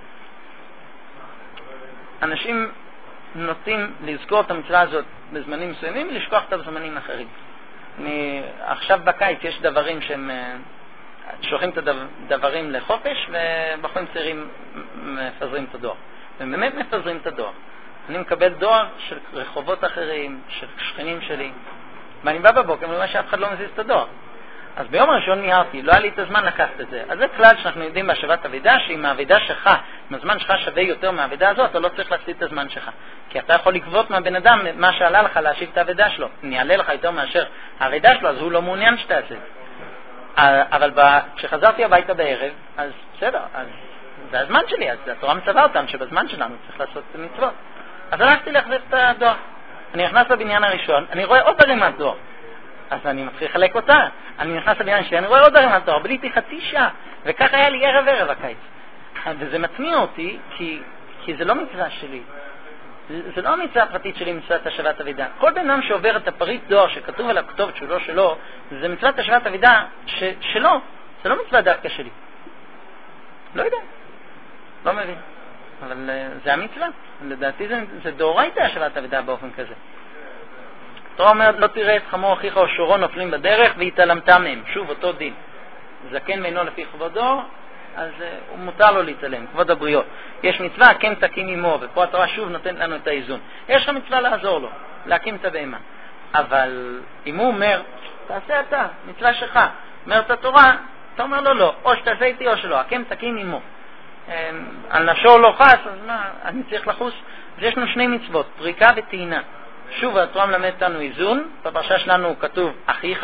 [SPEAKER 1] אנשים נוטים לזכור את המצווה הזאת בזמנים מסוימים, ולשכוח אותה בזמנים אחרים. אני, עכשיו בקיץ יש דברים שהם שולחים את הדברים לחופש, ובחורים צעירים מפזרים את הדואר. הם באמת מפזרים את הדואר. אני מקבל דואר של רחובות אחרים, של שכנים שלי, ואני בא בבוקר, אני אומר שאף אחד לא מזיז את הדואר. אז ביום הראשון ניהרתי, לא היה לי את הזמן לקחת את זה. אז זה כלל שאנחנו יודעים בהשבת אבדה, שאם האבדה שלך, אם הזמן שלך שווה יותר מהאבדה הזאת, אתה לא צריך להפסיד את הזמן שלך. כי אתה יכול לקבוט מהבן אדם מה שעלה לך להשיב את האבדה שלו. אם יעלה לך יותר מאשר האבדה שלו, אז הוא לא מעוניין שתעשה את זה. אבל כשחזרתי הביתה בערב, אז בסדר, אז זה הזמן שלי, אז התורה מצווה אותם שבזמן שלנו צריך לעשות את המצוות. אז הלכתי להחזיר את הדואר. אני נכנס לבניין הראשון, אני רואה עוד ערימת דואר. אז אני מתחיל לחלק אותה. אני נכנס לבניין שלי, אני רואה עוד ערימת דואר, בליתי חצי שעה, וכך היה לי ערב ערב הקיץ. וזה מצמיע אותי, כי, כי זה לא מצווה שלי. זה לא המצווה הפרטית שלי, מצוות השבת אבידה. כל בן אדם שעובר את הפריט דואר שכתוב עליו כתובת שהוא לא שלו, זה מצוות השבת אבידה ש, שלו, זה לא מצווה דווקא שלי. לא יודע, לא מבין. אבל זה המצווה. לדעתי זה, זה דאורייתא השבת אבידה באופן כזה. התורה אומרת, לא תראה את חמור אחיך או שורו נופלים בדרך והתעלמת מהם. שוב, אותו דין. זקן מינו לפי כבודו, אז uh, הוא מותר לו להתעלם, כבוד הבריות. יש מצווה, הקם תקים עמו, ופה התורה שוב נותנת לנו את האיזון. יש לך מצווה לעזור לו, להקים את הבהמה. אבל אם הוא אומר, תעשה אתה, מצווה שלך, אומרת התורה, אתה אומר לו לא, או שתעשה איתי או שלא, הקם תקים עמו. Um, על נפשו לא חס, אז מה, אני צריך לחוס. אז יש לנו שני מצוות, פריקה וטעינה. שוב, התורה מלמד אותנו איזון, בפרשה שלנו כתוב אחיך,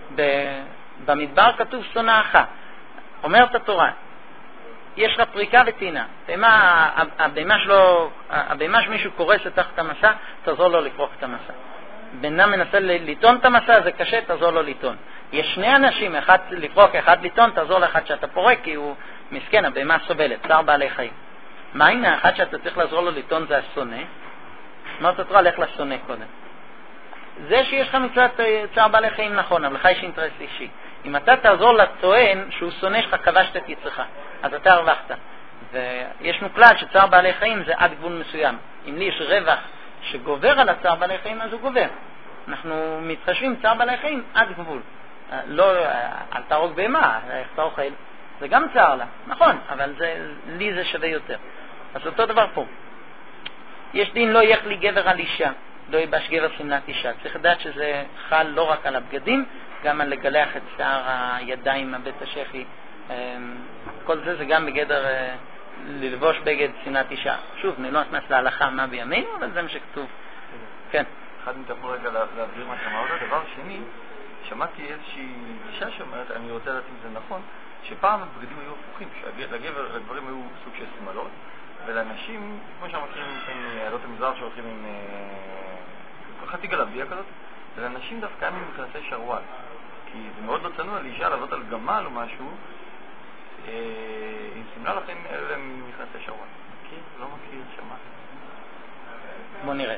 [SPEAKER 1] במדבר כתוב שונאך. אומרת התורה, יש לה פריקה וטעינה. הבהמה שלו, הבהמה שמישהו קורס תחת המסע, תעזור לו לפרוק את המסע. בן אדם מנסה לטעון את המסע, זה קשה, תעזור לו לטעון. יש שני אנשים, אחד לפרוק, אחד לטעון, תעזור לאחד שאתה פורק, כי הוא מסכן, הבהמה סובלת, צער בעלי חיים. מה הנה, האחד שאתה צריך לעזור לו לטעון זה השונא? אמרת התורה, לך לשונא קודם. זה שיש לך מצוות צער בעלי חיים נכון, אבל לך יש אינטרס אישי. אם אתה תעזור לטוען שהוא שונא שלך, כבשת את יצרך, אז אתה הרווחת. ויש לנו כלל שצער בעלי חיים זה עד גבול מסוים. אם לי יש רווח שגובר על הצער בעלי חיים, אז הוא גובר. אנחנו מתחשבים צער בעלי חיים עד גבול. לא, אל תהרוג בהמה, איך אתה אוכל, זה גם צער לה. נכון, אבל זה, לי זה שווה יותר. אז אותו דבר פה. יש דין לא יחלי גבר על אישה, לא ייבש גבר שמלת אישה. צריך לדעת שזה חל לא רק על הבגדים, גם על לגלח את שיער הידיים, הבית השכי. כל זה זה גם בגדר ללבוש בגד שמלת אישה. שוב, אני לא נכנס להלכה מה בימינו, אבל זה מה שכתוב. כן.
[SPEAKER 2] אחד אם אתה יכול רגע להעביר מה שאמרת. דבר שני, שמעתי איזושהי אישה שאומרת, אני רוצה לדעת אם זה נכון, שפעם הבגדים היו הפוכים, שלגבר הדברים היו סוג של שמלות, ולאנשים, כמו שמכירים עם עלות המזרח שהולכים עם חצי גלביה כזאת, ולאנשים דווקא הם מכנסי שרוואל. כי זה מאוד לא צנוע לאישה לעבוד על גמל או משהו, עם סמלה לכן אלה הם מכנסי שרוואל. מכיר? לא מכיר, שמעת.
[SPEAKER 1] בוא נראה.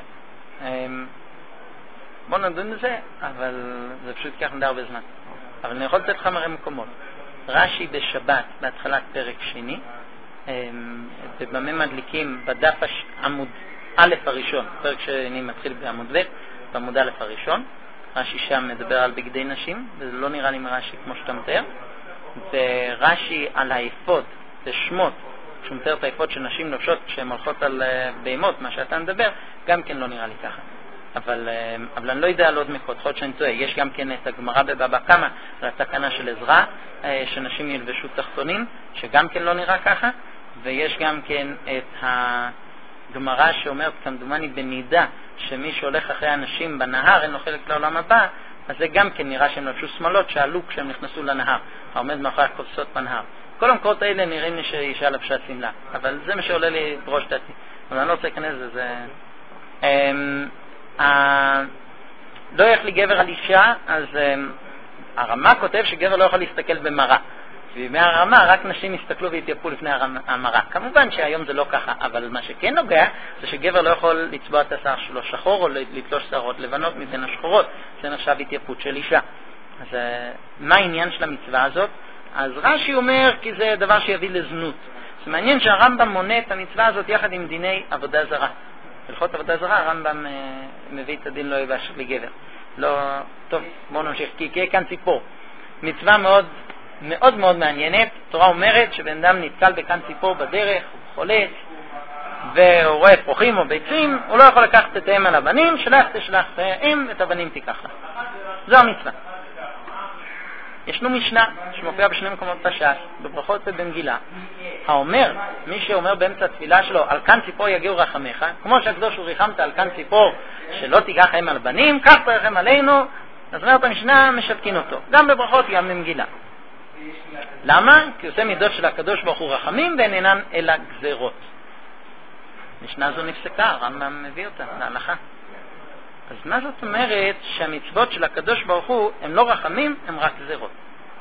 [SPEAKER 1] בוא נדון בזה, אבל זה פשוט כך נדע הרבה זמן. אבל אני יכול לתת לך מראה מקומות. רש"י בשבת, בהתחלת פרק שני, ובמה מדליקים בדף עמוד א' הראשון, פרק שני מתחיל בעמוד ב', בעמוד א' הראשון, רש"י שם מדבר על בגדי נשים, וזה לא נראה לי מרש"י כמו שאתה מתאר, ורש"י על האפוד, בשמות, כשהוא מתאר את האפוד של נשים לובשות כשהן הולכות על בהמות, מה שאתה מדבר, גם כן לא נראה לי ככה. אבל, אבל אני לא יודע על עוד מקרות, יכול להיות שאני טועה. יש גם כן את הגמרא בבבא קמא, לתקנה של עזרא, שנשים ילבשו תחתונים, שגם כן לא נראה ככה, ויש גם כן את הגמרא שאומרת, כמדומני בנידה, שמי שהולך אחרי אנשים בנהר אין לו חלק לעולם הבא, אז זה גם כן נראה שהם לבשו שמלות שעלו כשהם נכנסו לנהר, העומד מאחורי הכובסות בנהר. כל המקורות האלה נראים לי שאישה לבשה שמלה, אבל זה מה שעולה לי בראש דעתי. אבל אני לא רוצה להיכנס לזה. לא איך לי גבר על אישה, אז הרמה כותב שגבר לא יכול להסתכל במראה. בימי הרמה רק נשים יסתכלו והתייפו לפני המראה. כמובן שהיום זה לא ככה, אבל מה שכן נוגע זה שגבר לא יכול לצבוע את השיער שלו שחור או לתלוש שערות לבנות מבין השחורות. זה נחשב התייפות של אישה. אז מה העניין של המצווה הזאת? אז רש"י אומר כי זה דבר שיביא לזנות. זה מעניין שהרמב"ם מונה את המצווה הזאת יחד עם דיני עבודה זרה. הלכות עבודה זרה, הרמב"ם מביא את הדין לא יבש לגבר. לא, טוב, בואו נמשיך, כי יהיה כאן ציפור. מצווה מאוד מאוד מאוד מעניינת. התורה אומרת שבן אדם נתקל בכאן ציפור בדרך, הוא חולץ, והוא רואה פרוחים או ביצים, הוא לא יכול לקחת את האם על הבנים, שלח תשלח את האם ואת הבנים תיקח לה. זו המצווה. ישנו משנה שמופיע בשני מקומות פשט, בברכות ובמגילה. האומר, מי שאומר באמצע התפילה שלו, על כאן ציפור יגיעו רחמך, כמו שהקדוש הוא ריחמת על כאן ציפור שלא תיקח הם על בנים, כך תרחם עלינו, אז אומרת המשנה משתקין אותו, גם בברכות גם במגילה. למה? כי עושה מידות של הקדוש ברוך הוא רחמים והן אינן אלא גזירות. משנה זו נפסקה, הרמב"ם מביא אותה להלכה. אז מה זאת אומרת שהמצוות של הקדוש ברוך הוא הם לא רחמים, הם רק גזירות?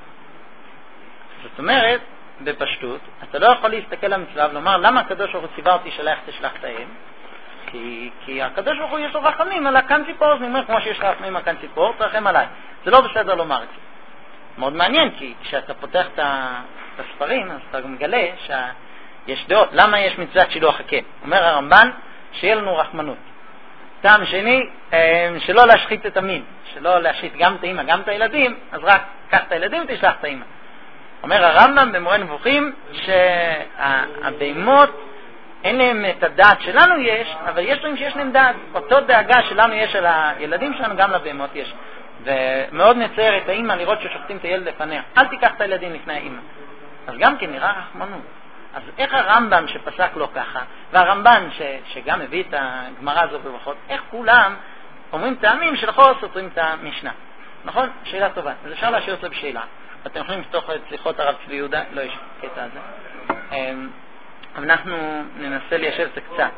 [SPEAKER 1] זאת אומרת, בפשטות, אתה לא יכול להסתכל על המצווה ולומר למה הקדוש ברוך הוא ציווה אותי שלח תשלח את האם? כי, כי הקדוש ברוך הוא יש לו רחמים על הכאן ציפור, זה אומר כמו שיש רחמים על הכאן ציפור, תרחם עליי. זה לא בסדר לומר את זה. מאוד מעניין, כי כשאתה פותח את הספרים, אז אתה מגלה שיש דעות. למה יש מצוות שילוח הקן? אומר הרמב"ן, שיהיה לנו רחמנות. טעם שני, שלא להשחית את המין, שלא להשחית גם את האמא, גם את הילדים, אז רק קח את הילדים ותשלח את האמא. אומר הרמב"ם במורה נבוכים שהבהמות אין להם את הדעת שלנו יש, אבל יש להם שיש להם דעת. אותו דאגה שלנו יש על הילדים שלנו, גם לבהמות יש. ומאוד מצער את האמא לראות ששוחטים את הילד לפניה. אל תיקח את הילדים לפני האמא. אז גם כן נראה רחמנות. אז איך הרמב"ם שפסק לו ככה, והרמב"ן ש, שגם הביא את הגמרא הזו בברכות, איך כולם אומרים טעמים שלכו סותרים את המשנה? נכון? שאלה טובה. אז אפשר להשאיר אותה בשאלה. אתם יכולים לפתוח את שיחות הרב צבי יהודה, לא יש קטע הזה. אבל אנחנו ננסה ליישב את זה קצת.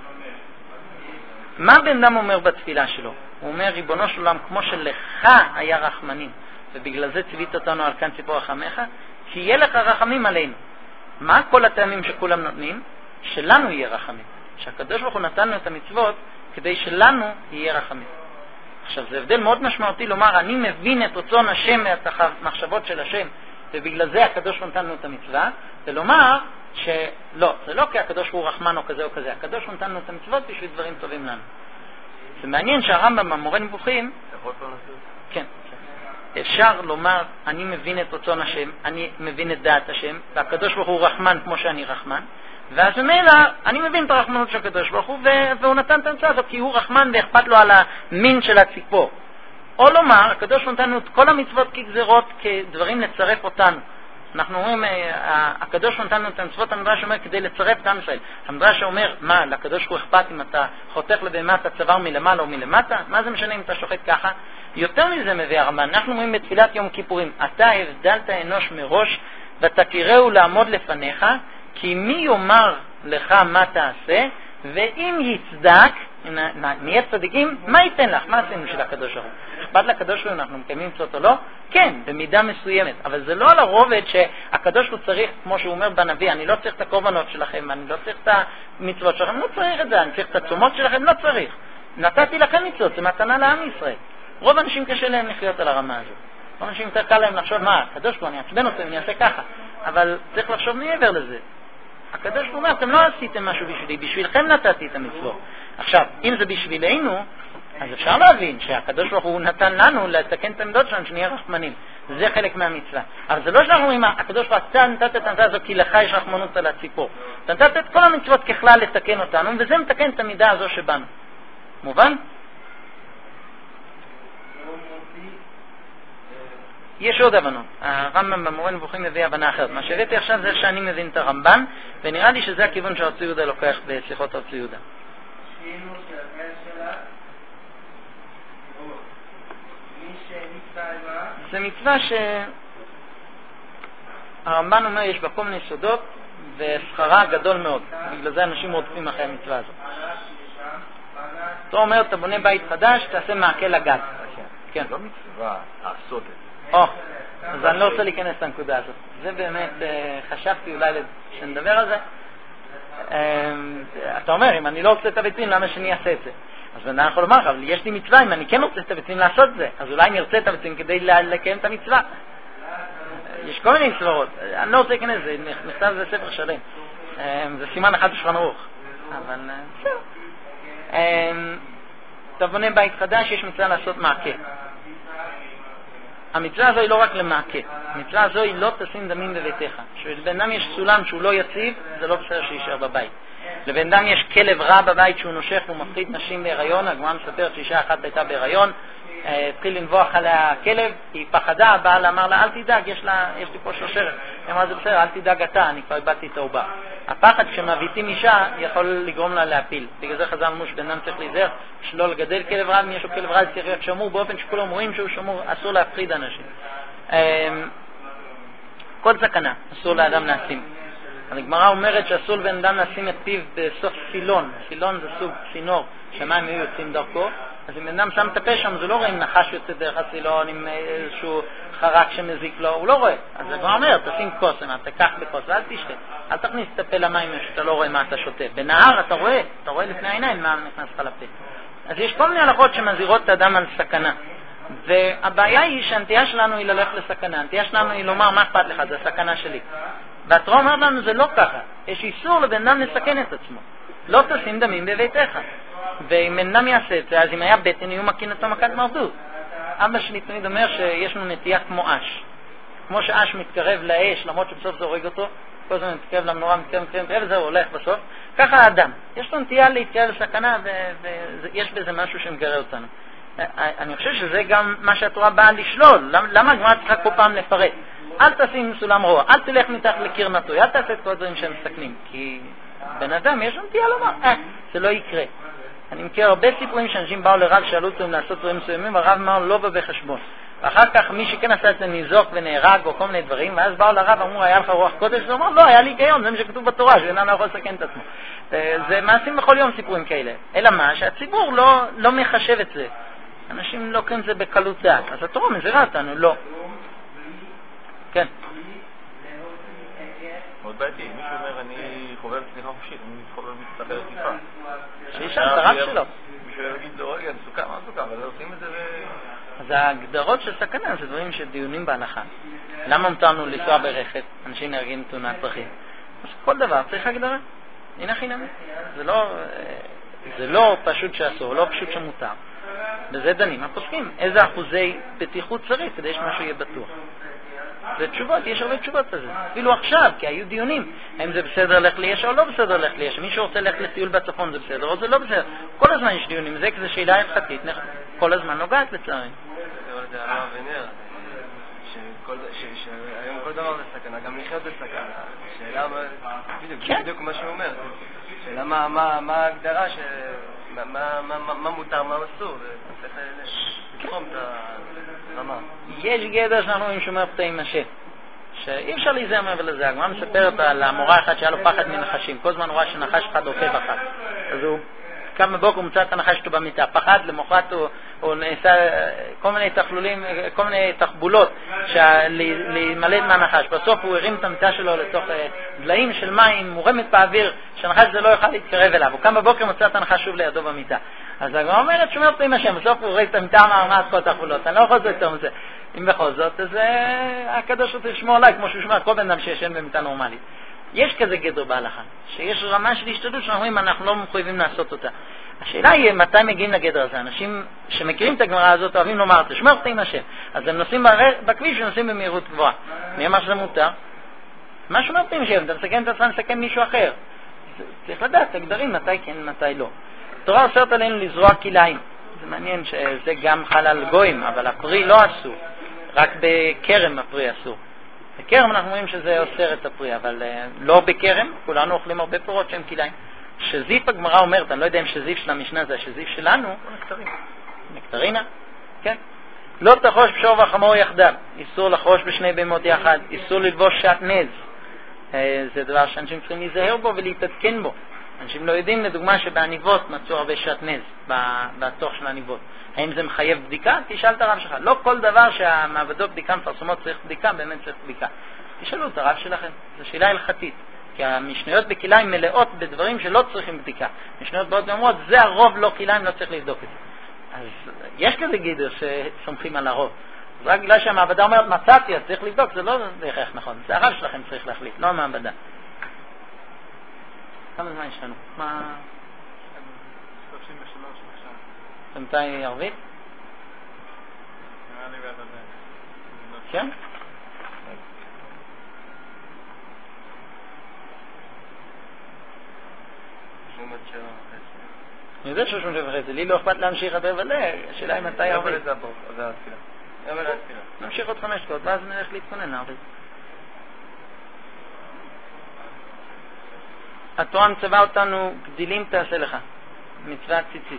[SPEAKER 1] מה בן אדם אומר בתפילה שלו? הוא אומר, ריבונו של עולם, כמו שלך היה רחמנים, ובגלל זה ציווית אותנו על כאן ציפור רחמך, כי יהיה לך רחמים עלינו. מה כל הטעמים שכולם נותנים? שלנו יהיה רחמים. שהקדוש ברוך הוא נתן לנו את המצוות כדי שלנו יהיה רחמים. עכשיו, זה הבדל מאוד משמעותי לומר, אני מבין את רצון השם ואת המחשבות של השם, ובגלל זה הקדוש ברוך הוא נתן לנו את המצווה, ולומר שלא, זה לא כי הקדוש ברוך הוא רחמן או כזה או כזה, הקדוש ברוך הוא נתן לנו את המצוות בשביל דברים טובים לנו. זה מעניין שהרמב"ם במורה נבוכים, כן, אפשר לומר, אני מבין את רצון השם, אני מבין את דעת השם, והקדוש ברוך הוא רחמן כמו שאני רחמן, ואז ממילא אני מבין את הרחמנות של הקדוש ברוך הוא, והוא נתן את המצווה הזו כי הוא רחמן ואכפת לו על המין של הציפור. או לומר, הקדוש ברוך הוא נתן לנו את כל המצוות כגזירות, כדברים לצרף אותנו. אנחנו אומרים, הקדוש ברוך הוא נתן לנו את המצוות, המדרש אומר כדי לצרף את עם ישראל. המדרש אומר, מה, לקדוש ברוך הוא אכפת אם אתה חותך לבהמת הצוואר מלמעלה או מלמטה? מה זה משנה אם אתה שוחט ככה? יותר מזה מביא הרמב"ן, אנחנו אומרים בתפילת יום כיפורים, אתה הבדלת אנוש מראש ותכירהו לעמוד לפניך, כי מי יאמר לך מה תעשה, ואם יצדק, נהיה צדיקים, מה ייתן לך? מה עשינו של הקדוש ברוך הוא? אכפת לקדוש ברוך הוא, אנחנו מקיימים מצוות או לא? כן, במידה מסוימת, אבל זה לא על הרובד שהקדוש ברוך הוא צריך, כמו שהוא אומר בנביא, אני לא צריך את הקורבנות שלכם, אני לא צריך את המצוות שלכם, לא צריך את זה, אני צריך את הצומות שלכם, לא צריך. נתתי לכם מצוות, זה מתנה לעם ישראל. רוב אנשים קשה להם לחיות על הרמה הזאת. רוב אנשים יותר קל להם לחשוב, מה, הקדוש ברוך הוא, אני אעצבן אותו, אני אעשה ככה. אבל צריך לחשוב מעבר לזה. הקדוש ברוך הוא אומר, אתם לא עשיתם משהו בשבילי, בשבילכם נתתי את המצוות. עכשיו, אם זה בשבילנו, אז אפשר להבין שהקדוש ברוך הוא נתן לנו לתקן את העמדות שלנו, שנהיה רחמנים. זה חלק מהמצווה. אבל זה לא שאנחנו אומרים, הקדוש ברוך הוא, אתה נתת את המצווה הזו כי לך יש רחמנות על הציפור. אתה נתת את כל המצוות ככלל לתקן אותנו, וזה מתקן את המידה הזו שבנו. מובן? יש עוד הבנות. הרמב"ם במורה נבוכים מביא הבנה אחרת. מה שהבאתי עכשיו זה שאני מבין את הרמב"ן, ונראה לי שזה הכיוון שהרב צבי יהודה לוקח בשיחות הרב צבי יהודה. זה מצווה שהרמב"ן אומר יש בה כל מיני סודות ושכרה גדול מאוד. בגלל זה אנשים רודפים אחרי המצווה הזאת. אתה אומר, אתה בונה בית חדש, תעשה מעקה לגג.
[SPEAKER 2] כן. לא מצווה לעשות את זה.
[SPEAKER 1] או, אז אני לא רוצה להיכנס לנקודה הזאת. זה באמת, חשבתי אולי שנדבר על זה. אתה אומר, אם אני לא רוצה את הביצים, למה שאני אעשה את זה? אז אני יכול לומר, אבל יש לי מצווה, אם אני כן רוצה את הביצים לעשות את זה, אז אולי אני ארצה את הביצים כדי לקיים את המצווה. יש כל מיני סברות. אני לא רוצה להיכנס, זה נכתב זה ספר שלם. זה סימן אחד בשולחן ערוך. אבל, בסדר. אתה בונה בית חדש, יש מצווה לעשות מעקה. המצווה הזו היא לא רק למעקה. המצווה הזו היא לא תשים דמים בביתך. כשבן אדם יש סולם שהוא לא יציב, זה לא בסדר שישאר בבית. לבן אדם יש כלב רע בבית שהוא נושך והוא מפחיד נשים בהיריון, הגמרא מספרת שאישה אחת הייתה בהיריון, התחיל לנבוח עליה הכלב, היא פחדה, הבעל אמר לה, אל תדאג, יש, לה, יש לי פה שושרת. היא אמרה, זה בסדר, אל תדאג אתה, אני כבר איבדתי את העובר. הפחד כשמביטים אישה יכול לגרום לה להפיל. בגלל זה חז"ל אמרו שבן אדם צריך להיזהר שלא לגדל כלב רע, אם יש לו כלב רע צריך להיות שמור באופן שכולם רואים שהוא שמור, אסור להפחיד אנשים. כל סכנה אסור לאדם לשים. הגמרא אומרת שאסור לבן אדם לשים את פיו בסוף סילון. סילון זה סוג צינור שהמים היו יוצאים דרכו, אז אם בן אדם שם את הפה שם, זה לא רואה אם נחש יוצא דרך הסילון, עם איזשהו חרק שמזיק לו, הוא לא רואה. אז הגמרא אומרת, תשים כוס, תקח בכוס ואל תשתה, אל תכניס את הפה למים שאתה לא רואה מה אתה שותה. בנהר אתה רואה, אתה רואה לפני העיניים מה נכנס לך לפה. אז יש כל מיני הלכות שמזהירות את האדם על סכנה. והבעיה היא שהנטייה שלנו היא ללכת לסכנה. הנטייה שלנו היא לומר, מה אכפת לך, זה הסכנה שלי. והתורה אומרת לנו, זה לא ככה. יש איסור לבן אדם לסכן את עצמו. לא תשים דמים בביתך. ואם בן אדם יעשה את זה, אז אם היה בטן, יהיו מקין אותו מכת מרדות. אבא שלי תמיד אומר שיש לנו נטייה כמו אש. כמו שאש מתקרב לאש, למרות שבסוף זה הורג אותו, כל הזמן מתקרב למנורה, מתקרב, מתקרב, מתקרב, וזה הולך בסוף. ככה האדם. יש לו נטייה להתקרב לסכנה, ויש בזה משהו שמגרה אותנו. אני חושב שזה גם מה שהתורה באה לשלול. למה הגמרא צריכה כל פעם לפרט? אל תשים סולם רוע, אל תלך מתחת לקרנתו, אל תעשה את כל הדברים שהם מסתכנים, כי בן אדם יש נטייה לומר, אה, זה לא יקרה. אני מכיר הרבה סיפורים שאנשים באו לרב, שאלו אותם לעשות דברים מסוימים, והרב אמר לא בא בחשבון. ואחר כך מי שכן עשה את זה ניזוק ונהרג או כל מיני דברים, ואז באו לרב, אמרו, היה לך רוח קודש? הוא אמר, לא, היה לי היגיון, זה מה שכתוב בתורה, שאינם לא יכול לסכן את עצמו. זה מעשים בכל יום סיפורים כאלה. אלא מה? שהציבור לא, לא מחשב את זה. אנשים לא קוראים את זה בקלות דעת. אז התורה מזהירה אותנו, לא. כן.
[SPEAKER 2] מאוד בעייתי, מישהו אומר, אני חובר לצליחה חופשית, אני חובר מצטבר לצליחה.
[SPEAKER 1] שישם, את הרב שלו.
[SPEAKER 2] מישהו יגיד לו, רגע, סוכה, מה סוכה? אבל לא עושים את זה ו...
[SPEAKER 1] אז ההגדרות של סכנה זה דברים שדיונים בהנחה. למה מותרנו לנסוע ברכב? אנשים נהרגים תאונת דרכים. אז כל דבר צריך הגדרה. הנה חינמי. זה לא, זה לא פשוט שאסור, לא פשוט שמותר. בזה דנים הפוסקים. איזה אחוזי בטיחות צריך כדי שמשהו יהיה בטוח. זה תשובות, יש הרבה תשובות לזה. אפילו עכשיו, כי היו דיונים, האם זה בסדר ללכת לישע או לא בסדר ללכת לישע. מי שרוצה ללכת לטיול בצפון זה בסדר או זה לא בסדר. כל הזמן יש דיונים, זה כזה שאלה הלכתית, כל הזמן נוגעת לצערי.
[SPEAKER 2] זה הרב ונר, שהיום כל דבר זה סכנה, גם לחיות בסכנה. שאלה, בדיוק מה שהוא אומר, שאלה מה ההגדרה, מה מותר, מה אסור, צריך לתחום את הרמה.
[SPEAKER 1] יש גדר שאנחנו רואים שאומר פתאים השם, שאי אפשר להיזהר ולזה. הגמרא מספרת על המורה אחד שהיה לו פחד מנחשים, כל זמן הוא ראה שנחש אחד עוקב אחת, אז הוא קם בבוקר ומצא את הנחש אותו במיטה, פחד, למחרת הוא, הוא נעשה כל מיני תחלולים, כל מיני תחבולות להימלט מהנחש. בסוף הוא הרים את המיטה שלו לתוך דליים של מים מורמת באוויר, שהנחש זה לא יוכל להתקרב אליו. הוא קם בבוקר ומצא את הנחש שוב לידו במיטה. אז הגמרא אומרת, שומר פתאים השם, בסוף הוא הרים את המיטה, אמר, מה את כל התחבולות? אני לא יכול לעשות יותר מזה. אם בכל זאת, אז הקדוש רוצה לשמור עליי, כמו שהוא שומר כל בן אדם שישן במיטה נורמלית. יש כזה גדר בהלכה, שיש רמה של השתדלות שאנחנו אומרים, אנחנו לא מחויבים לעשות אותה. השאלה היא מתי מגיעים לגדר הזה. אנשים שמכירים את הגמרא הזאת אוהבים לומר את זה, שומר פתאים השם. אז הם נוסעים בכביש ונוסעים במהירות גבוהה. מי אמר שזה מותר? מה שומר פתאים השם? אתה מסכן את עצמך, מסכן מישהו אחר. צריך לדעת, הגדרים מתי כן, מתי לא. התורה אוסרת עלינו לזרוע כליים. זה מעניין שזה גם חל על גויים, אבל הפרי לא אסור. רק בכרם הפרי אסור. בכרם אנחנו אומרים שזה אוסר את הפרי, אבל uh, לא בכרם, כולנו אוכלים הרבה פירות שהם כליים. שזיף הגמרא אומרת, אני לא יודע אם שזיף של המשנה זה השזיף שלנו, נקטרינה. נקטרינה, כן. לא תחוש בשור וחמור יחדיו, איסור לחוש בשני בהמות יחד, איסור ללבוש שעטנז. Uh, זה דבר שאנשים צריכים להיזהר בו ולהתעדכן בו. אנשים לא יודעים, לדוגמה, שבעניבות מצאו הרבה שעטנז בתוך של העניבות. האם זה מחייב בדיקה? תשאל את הרב שלך. לא כל דבר שהמעבדות בדיקה מפרסמות צריך בדיקה, באמת צריך בדיקה. תשאלו את הרב שלכם. זו שאלה הלכתית. כי המשניות בכליים מלאות בדברים שלא צריכים בדיקה. משניות באות ואומרות, זה הרוב לא כליים, לא צריך לבדוק את זה. אז יש כזה גידר שסומכים על הרוב. רק בגלל שהמעבדה אומרת, מצאתי, אז צריך לבדוק, זה לא איך נכון. זה הרב שלכם צריך להחליט, לא המעבדה. כמה זמן יש לנו? מה?
[SPEAKER 3] שלושים ושלוש עכשיו.
[SPEAKER 1] מתי ערבית?
[SPEAKER 3] נראה לי רבע זה.
[SPEAKER 1] כן? אני יודע שלושים וחצי, לי לא אכפת להמשיך עד רבע ל... השאלה היא מתי ערבית.
[SPEAKER 2] זה התפילה. רבע להתפילה.
[SPEAKER 1] נמשיך עוד חמש דקות, ואז נלך להתכונן לערבית. התורה מצווה אותנו, גדילים תעשה לך, מצוות ציצית.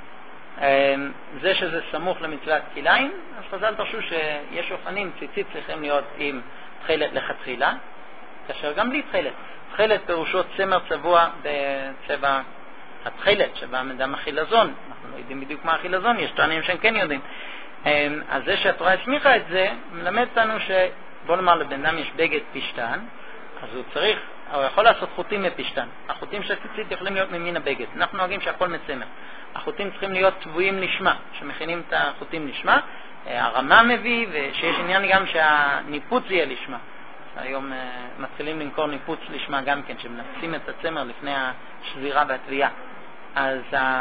[SPEAKER 1] זה שזה סמוך למצוות כליים, אז חז"ל תרשו שיש אופנים, ציצית צריכים להיות עם תחילת לכתחילה, כאשר גם בלי תחילת. תחילת פירושו צמר צבוע בצבע התחילת, שבא מדם החילזון. אנחנו לא יודעים בדיוק מה החילזון, יש טוענים שהם כן יודעים. אז זה שהתורה הסמיכה את זה, מלמד אותנו שבוא נאמר לבן אדם יש בגד פשטן, אז הוא צריך, הוא יכול לעשות חוטים מפשטן. החוטים של הציצית יכולים להיות ממין הבגד. אנחנו נוהגים שהכל מצמר. החוטים צריכים להיות צבועים לשמה, שמכינים את החוטים לשמה. הרמה מביא, ושיש עניין גם שהניפוץ יהיה לשמה. היום מתחילים למכור ניפוץ לשמה גם כן, שמנפצים את הצמר לפני השבירה והטביעה. אז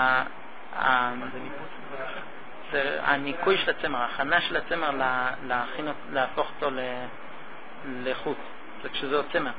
[SPEAKER 1] הניקוי של הצמר, ההכנה של הצמר להפוך אותו לחוט, זה כשזה עוד צמר.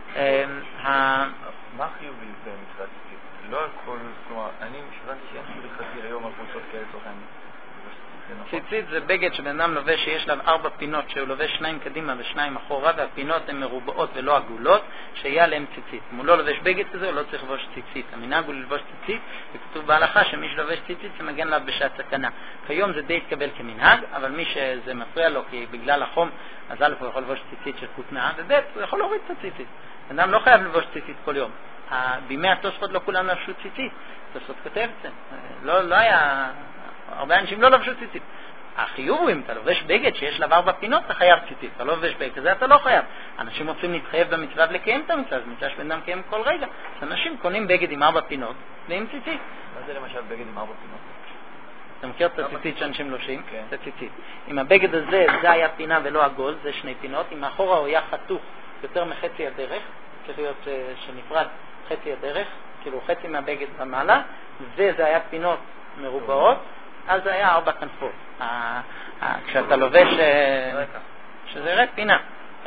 [SPEAKER 2] מה חיובי במצוות ציצית? לא על כל, כלומר, אני משבנתי שאין חיובי חזיר היום על קבוצות כאלה תוכן.
[SPEAKER 1] ציצית זה בגד שבן אדם לובש שיש לה ארבע פינות, שהוא לובש שניים קדימה ושניים אחורה, והפינות הן מרובעות ולא עגולות, שיהיה עליהן ציצית. אם הוא לא לובש בגד כזה, הוא לא צריך לבוש ציצית. המנהג הוא ללבוש ציצית, וכתוב בהלכה שמי שלובש ציצית זה מגן לה בשעת סכנה. כיום זה די התקבל כמנהג, אבל מי שזה מפריע לו, כי בגלל החום, אז א' הוא יכול לבוש ציצית של כותנה, וב' הוא יכול להוריד את הציצית. בן אדם לא חייב לבוש ציצית כל יום. בימי התוספות לא כולם לבשו ציצית. תוספות כותב את זה. לא, לא היה... הרבה אנשים לא לבשו ציצית. החיוב הוא אם אתה לובש בגד שיש לה ארבע פינות, אתה חייב ציצית. אתה לא לובש בגד כזה, אתה לא חייב. אנשים רוצים להתחייב במצווה ולקיים את המצווה, זה מצווה שבן אדם קיים כל רגע. אז אנשים קונים בגד עם ארבע פינות ועם ציצית.
[SPEAKER 2] מה זה למשל בגד עם ארבע פינות?
[SPEAKER 1] אתה מכיר את הציצית שאנשים לובשים? כן. זה ציצית. אם הבגד הזה, זה היה פינה ולא עגול, זה שני פינות. אם מאחורה הוא היה חתוך יותר מחצי הדרך, צריך להיות שנפרד חצי הדרך, כאילו חצי מהבגד במעלה, וזה היה פינות מרובעות, אז זה היה ארבע כנפות. כשאתה לובש, שזה רק פינה,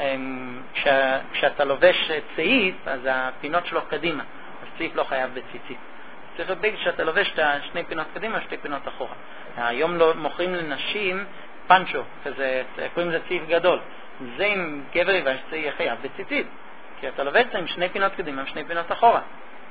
[SPEAKER 1] כשאתה לובש צעית, אז הפינות שלו קדימה, אז צעית לא חייב בציצית. צריך להיות בגד שאתה לובש את שני פינות קדימה, שתי פינות אחורה. היום לא מוכרים לנשים פנצ'ו, כזה, קוראים לזה צעית גדול. זה אם גבר יבש זה יהיה חייב בציצית, כי אתה לובש עם שני פינות קדימה, שני פינות אחורה.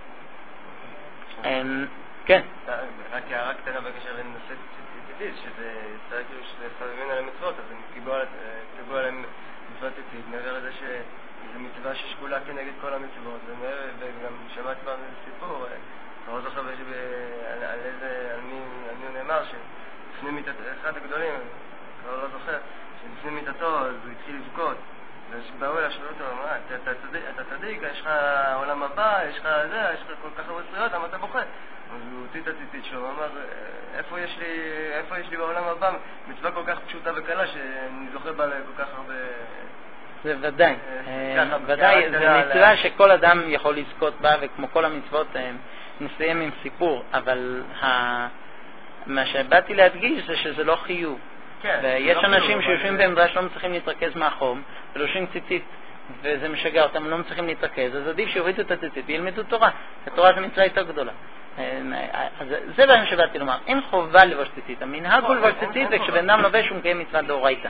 [SPEAKER 1] כן.
[SPEAKER 2] רק הערה קטנה בקשר לנושא ציצית, שזה סבבים על המצוות, אז הם קיבלו עליהם מצוות ציצית, מעבר לזה שזו מצווה ששקולה כנגד כל המצוות, וגם שמעתי פעם איזה סיפור, אני לא זוכר על איזה, על מי הוא נאמר, שלפני מיטת, אחד הגדולים, אני לא זוכר, שלפני מיטתו אז הוא התחיל לבכות, ובאו אליו שאלו אותו, מה, אתה צדיק, יש לך עולם הבא, יש לך זה, יש לך כל כך הרבה זכויות, למה אתה בוכה? אז הוא הוציא את הציצית שלו, הוא אמר, איפה יש לי, איפה יש לי בעולם הבא מצווה כל כך פשוטה וקלה שאני זוכה בה כל כך הרבה...
[SPEAKER 1] זה ודאי, ודאי, זה מצווה שכל אדם יכול לזכות בה, וכמו כל המצוות נסיים עם סיפור, אבל מה שבאתי להדגיש זה שזה לא חיוב. ויש אנשים שיושבים במדרש לא מצליחים להתרכז מהחום, ולובשים ציצית וזה משגע אותם, לא מצליחים להתרכז, אז עדיף שיורידו את הציצית וילמדו תורה. התורה זה מצווה יותר גדולה. זה דברים שבאתי לומר, אין חובה לבוש ציצית. המנהג הוא לבוש ציצית, וכשבן אדם לובש הוא מקיים מצוות דאורייתא.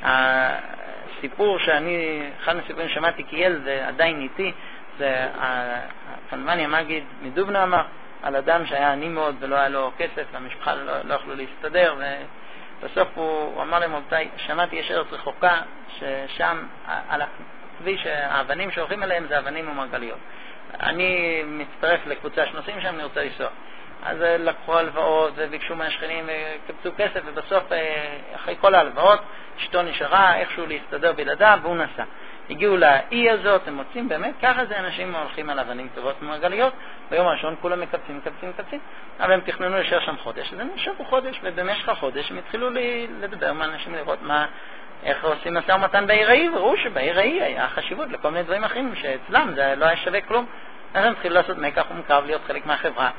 [SPEAKER 1] הסיפור שאני, אחד הסיפורים שמעתי כי ילד ועדיין איתי, זה כמובן המגיד מדובנה אמר, על אדם שהיה עני מאוד ולא היה לו כסף, והמשפחה לא, לא יכלו להסתדר, ובסוף הוא, הוא אמר להם, רבותיי, שמעתי יש ארץ רחוקה, ששם על הכביש, האבנים שהולכים אליהם זה אבנים ומרגליות. אני מצטרף לקבוצה שנוסעים שם, אני רוצה לנסוע. אז לקחו הלוואות וביקשו מהשכנים וקבצו כסף, ובסוף אחרי כל ההלוואות אשתו נשארה איכשהו להסתדר בלעדיו והוא נסע. הגיעו לאי הזאת, הם מוצאים באמת, ככה זה אנשים הולכים על אבנים טובות ומרגליות, ביום הראשון כולם מקבצים, מקבצים, מקבצים, אבל הם תכננו לשאר שם חודש, אז הם נשארו חודש, ובמשך החודש הם התחילו לדבר עם האנשים לראות מה, איך עושים משא ומתן בעיר ההיא, וראו שבעיר ההיא היה חשיבות לכל מיני דברים אחרים, שאצלם זה לא היה שווה כלום, אז הם התחילו לעשות מקח ומקרב להיות חלק מהחברה,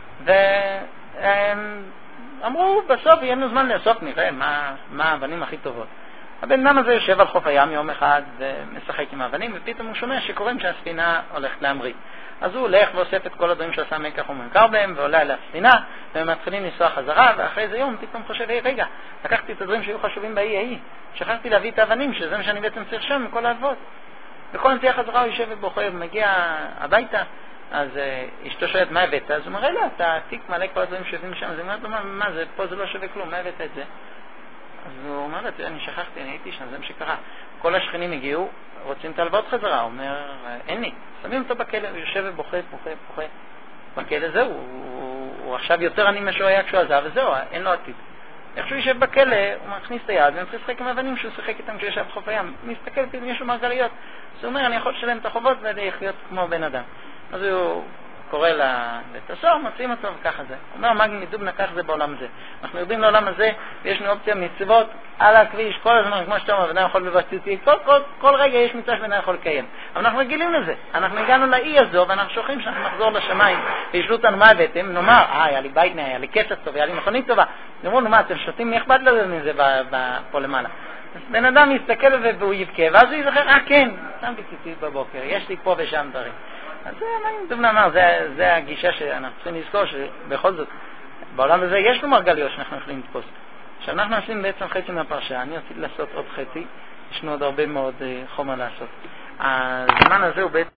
[SPEAKER 1] והם אמרו, בסוף יהיה לנו זמן לאסוף, נראה מה, מה האבנים הכי טובות. הבן אדם הזה יושב על חוף הים יום אחד ומשחק עם האבנים, ופתאום הוא שומע שקוראים שהספינה הולכת להמריא. אז הוא הולך ואוסף את כל הדברים שעשה מקח וממכר בהם, ועולה על הספינה, והם מתחילים לנסוע חזרה, ואחרי זה יום פתאום חושב, היי רגע, לקחתי את הדברים שהיו חשובים באי ההיא, שכחתי להביא את האבנים, שזה מה שאני בעצם צריך שם מכל ההלוואות. וכל נסיעה חזרה הוא יושב ובוחר, מגיע הביתה, אז אשתו שואלת מה הבאת? אז הוא מראה לה, אתה תיק מלא כל הדברים שיושבים שם, אז היא אומרת לו, מה זה, פה זה לא שווה כלום, מה הבאת את זה? אז הוא אומר, אני שכחתי, אני הייתי שם, זה מה שקרה. כל השכנים הגיעו, רוצים את ההלוואות חזרה, הוא אומר, אין לי, שמים אותו בכלא, הוא יושב ובוכה, בוכה, בוכה. בכלא זהו, הוא, הוא עכשיו יותר עני מה שהוא היה כשהוא עזב, וזהו, אין לו עתיד. איך שהוא יושב בכלא, הוא מכניס את היד, ומתחיל לשחק עם אבנים שהוא שיחק איתם כשהוא ישב בחוף הים. מסתכל פתאום, יש לו מרגליות. אז הוא אומר, אני יכול לשלם את החובות ולחיות כמו בן אדם. אז הוא קורא לבית הסוהר, מוצאים אותו וככה זה. הוא אומר, מגן מדובנה, כך זה בעולם הזה. אנחנו יודעים לעולם הזה, ויש לנו אופציה מצוות על הכביש, כל הזמן, כמו שאתה אומר, בן אדם יכול בבסטותי, כל, כל, כל רגע יש מצווה שבן אדם יכול לקיים. אבל אנחנו רגילים לזה. אנחנו הגענו לאי הזו, ואנחנו שוכחים שאנחנו נחזור לשמיים, וישלו אותנו מה הבאתם, נאמר, אה, היה לי בית נאה, היה לי כסף טוב, היה לי מכונית טובה. נאמרו, נו מה, אתם שותים, מי אכפת לזה מזה פה למעלה? בן אדם יסתכל והוא יבכה, ואז הוא יזכר, אה כן, שמתי ציצית בבוקר, יש לי פה ושם דברים. אז זה, מה אם דובנה אמר, זה, זה הגישה שאנחנו צריכים לזכור, שבכל זאת, בעולם הזה יש לו מרגליות שאנחנו יכולים לתפוס. כשאנחנו עושים בעצם חצי מהפרשה, אני רציתי לעשות עוד חצי, יש לנו עוד הרבה מאוד חומר לעשות. הזמן הזה הוא בעצם